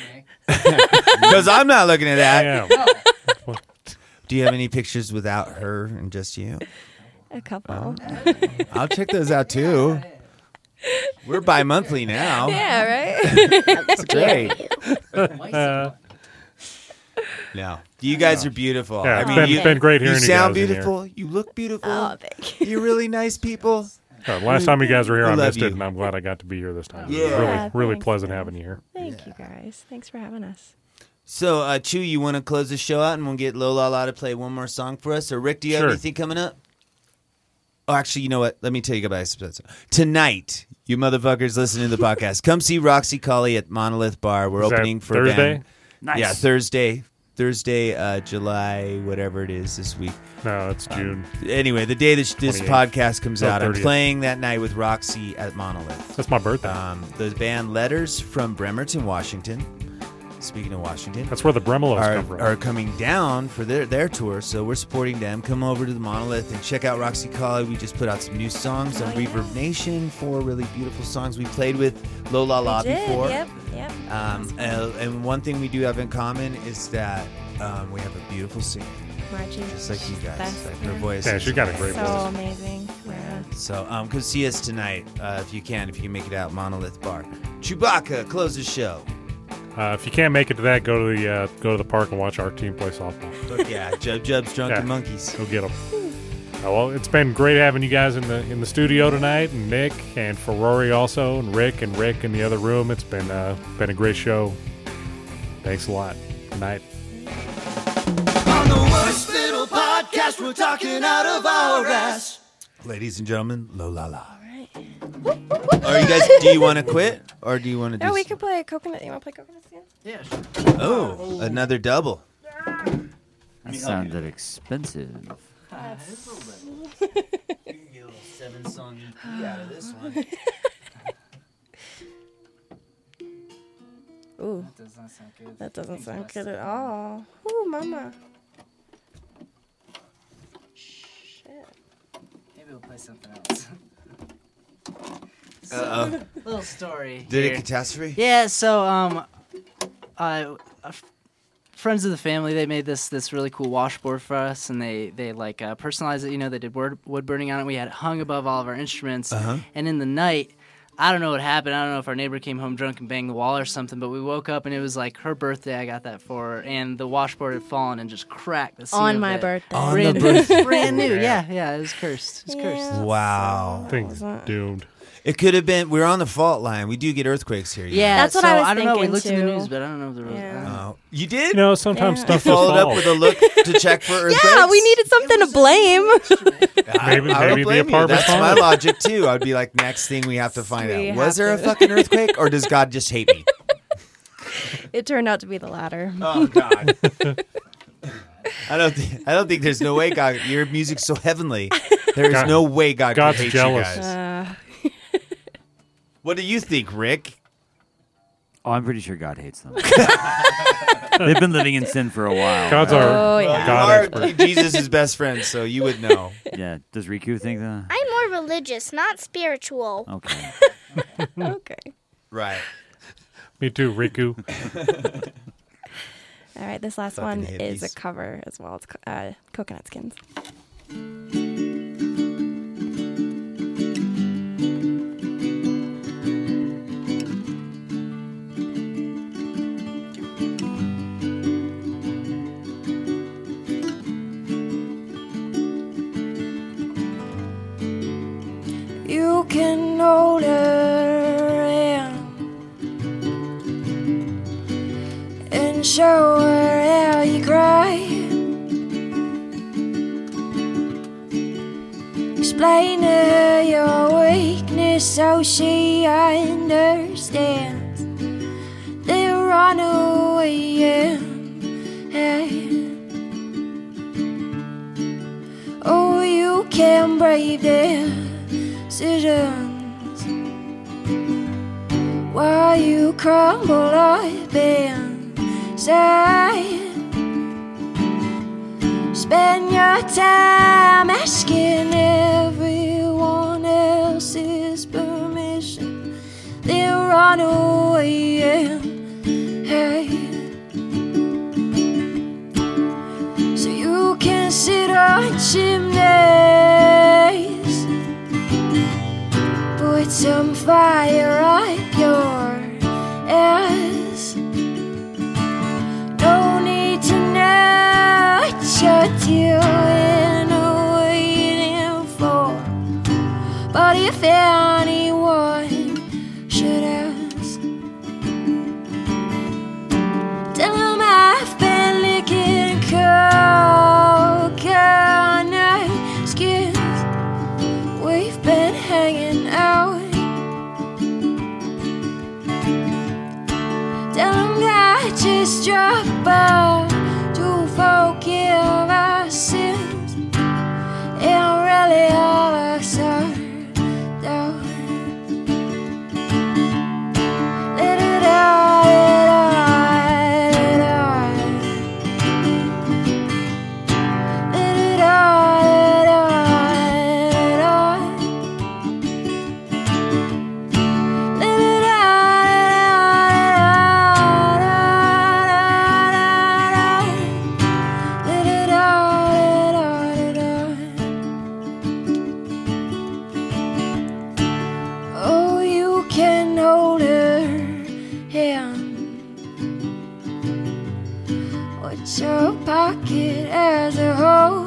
Because I'm not looking at that. Yeah. Do you have any pictures without her and just you? A couple. I'll check those out too. We're bi-monthly now. Yeah, right? That's great. No, you guys are beautiful. Yeah, I it's mean, been- been great hearing you you sound guys in beautiful. You look beautiful. Oh, thank you. You're really nice people. Last time you guys were here, We I love missed you. it, and I'm glad I got to be here this time. Yeah. It was Yeah, really thanks, pleasant man. having you here. Thank you, guys. Thanks for having us. So, Chew, you want to close the show out and we'll get Lo La La to play one more song for us? Or Rick, do you have Sure. anything coming up? Oh, actually, you know what? Let me tell you guys. Tonight, you motherfuckers listening to the podcast, come see Roxy Colley at Monolith Bar. We're Is that opening for Thursday? band. Nice. Yeah, Thursday, July, whatever it is this week. No, it's June. Anyway, the day this 28th. podcast comes No, out, I'm 30th. playing that night with Roxy at Monolith. That's my birthday. The band Letters from Bremerton, Washington. Speaking of Washington, That's where the Bremelos come from. are coming down for their tour, so we're supporting them. Come over to the Monolith and check out Roxy Colley. We just put out some new songs on Reverb Nation, 4 really beautiful songs. We played with Lo La La We did, before. Yep. And one thing we do have in common is that we have a beautiful singer, Margie. just like you guys. Best, Like her yeah. voice. Yeah, is she's got a great So voice. amazing. Yeah. So come see us tonight if you can make it out, Monolith Bar. Chewbacca, close the show. If you can't make it to that, go to the park and watch our team play softball. Look, yeah, Jub's Drunken Monkeys. Go get them. Well, it's been great having you guys in the studio tonight, and Nick and for Rory also, and Rick in the other room. It's been a great show. Thanks a lot. Good night. On the worst little podcast, we're talking out of our ass. Ladies and gentlemen, Lo La La. Are you guys? Do you want to quit or do you want to do? No, we could play coconut. You want to play coconuts again? Yeah, sure. Oh, another double. That sounded expensive. You can get a little 7-song EP out of this one. Ooh. That does not sound good. That doesn't sound good at all. Ooh, mama. Shit. Maybe we'll play something else. Uh-oh. Little story. Did here. a catastrophe? Yeah, so friends of the family, they made this really cool washboard for us, and they personalized it. They did wood burning on it. We had it hung above all of our instruments, Uh-huh. and in the night, I don't know what happened. I don't know if our neighbor came home drunk and banged the wall or something, but we woke up and it was like her birthday. I got that for her, and the washboard had fallen and just cracked the seam On of my it. birthday. On the birthday. Brand new. Yeah, it was cursed. It was cursed. Wow. Thing's doomed. It could have been. We're on the fault line. We do get earthquakes here. Yeah, That's what so I was I don't know. We thinking, looked in the too. news, but I don't know if there was. Oh, you did? You know, sometimes Yeah. stuff You just followed up falls. with a look to check for earthquakes? Yeah, we needed something to blame. Maybe I don't the blame you. apartment That's my falls. logic too. I'd be like, next thing we have to find We out: was have there a to. fucking earthquake, or does God just hate me? It turned out to be the latter. Oh God. I don't think there's no way God. Your music's so heavenly. There is God- no way God God's could hate jealous. you guys. What do you think, Rick? Oh, I'm pretty sure God hates them. They've been living in sin for a while. God's Oh, our yeah. God You are expert. Jesus' best friend, so you would know. Yeah. Does Riku think that? I'm more religious, not spiritual. Okay. Okay. Right. Me too, Riku. All right, this last Fucking one is a hippies. cover as well. It's Coconut Skins. You can hold her hand and show her how you cry. Explain to her your weakness so she understands. Then run away and oh, you can brave decisions while you crumble up inside. Spend your time asking everyone else's permission, then run away and hide. So you can sit on chimneys, put some fire up your ass. No need to know what you're doing or waiting for, but if anyone should ask, tell them I've been licking coconut skins. We've been hanging out. Tell them that just drop by to forgive our sins and really all us are down. Let it out, let it out, let it out, let it oh, you can hold her hand. What's your pocket as a whole?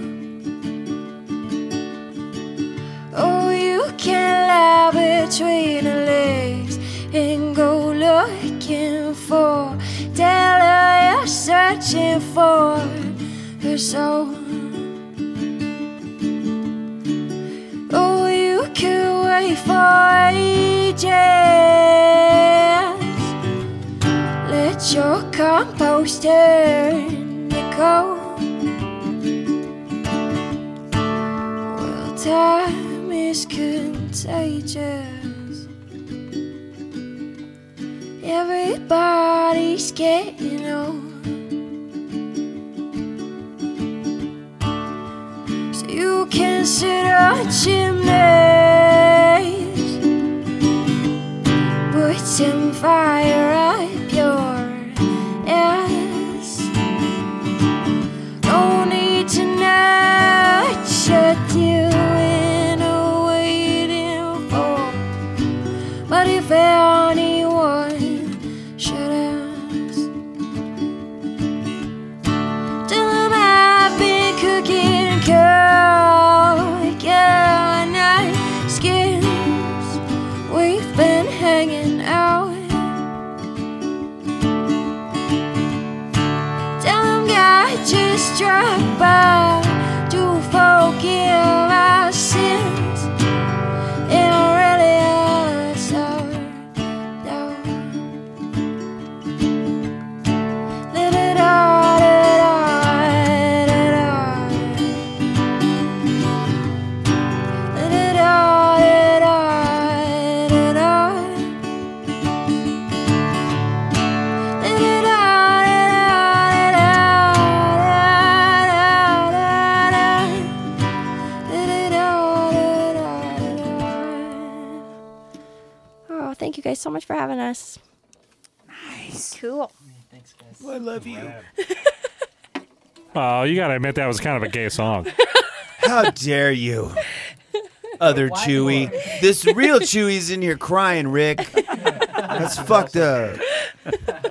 Oh, you can lie between her legs and go looking for. Tell her you're searching for her soul. Oh, you could wait for ages. Let your compost turn to cold. Well, time is contagious. Everybody's getting old. So you can sit on chimneys, put some fire up your ass. No need to know what you're doing or waiting for, But if anyone should ask, tell them I've been cooking coconut skins. We've been hanging out. Tell them God just dropped by to forgive our sins. It really is hard now. Oh, thank you guys so much for having us. Nice. Cool. Thanks, guys. I love you. Oh, you gotta admit that was kind of a gay song. How dare you, other Chewy? This real Chewy's in here crying, Rick. That's fucked up.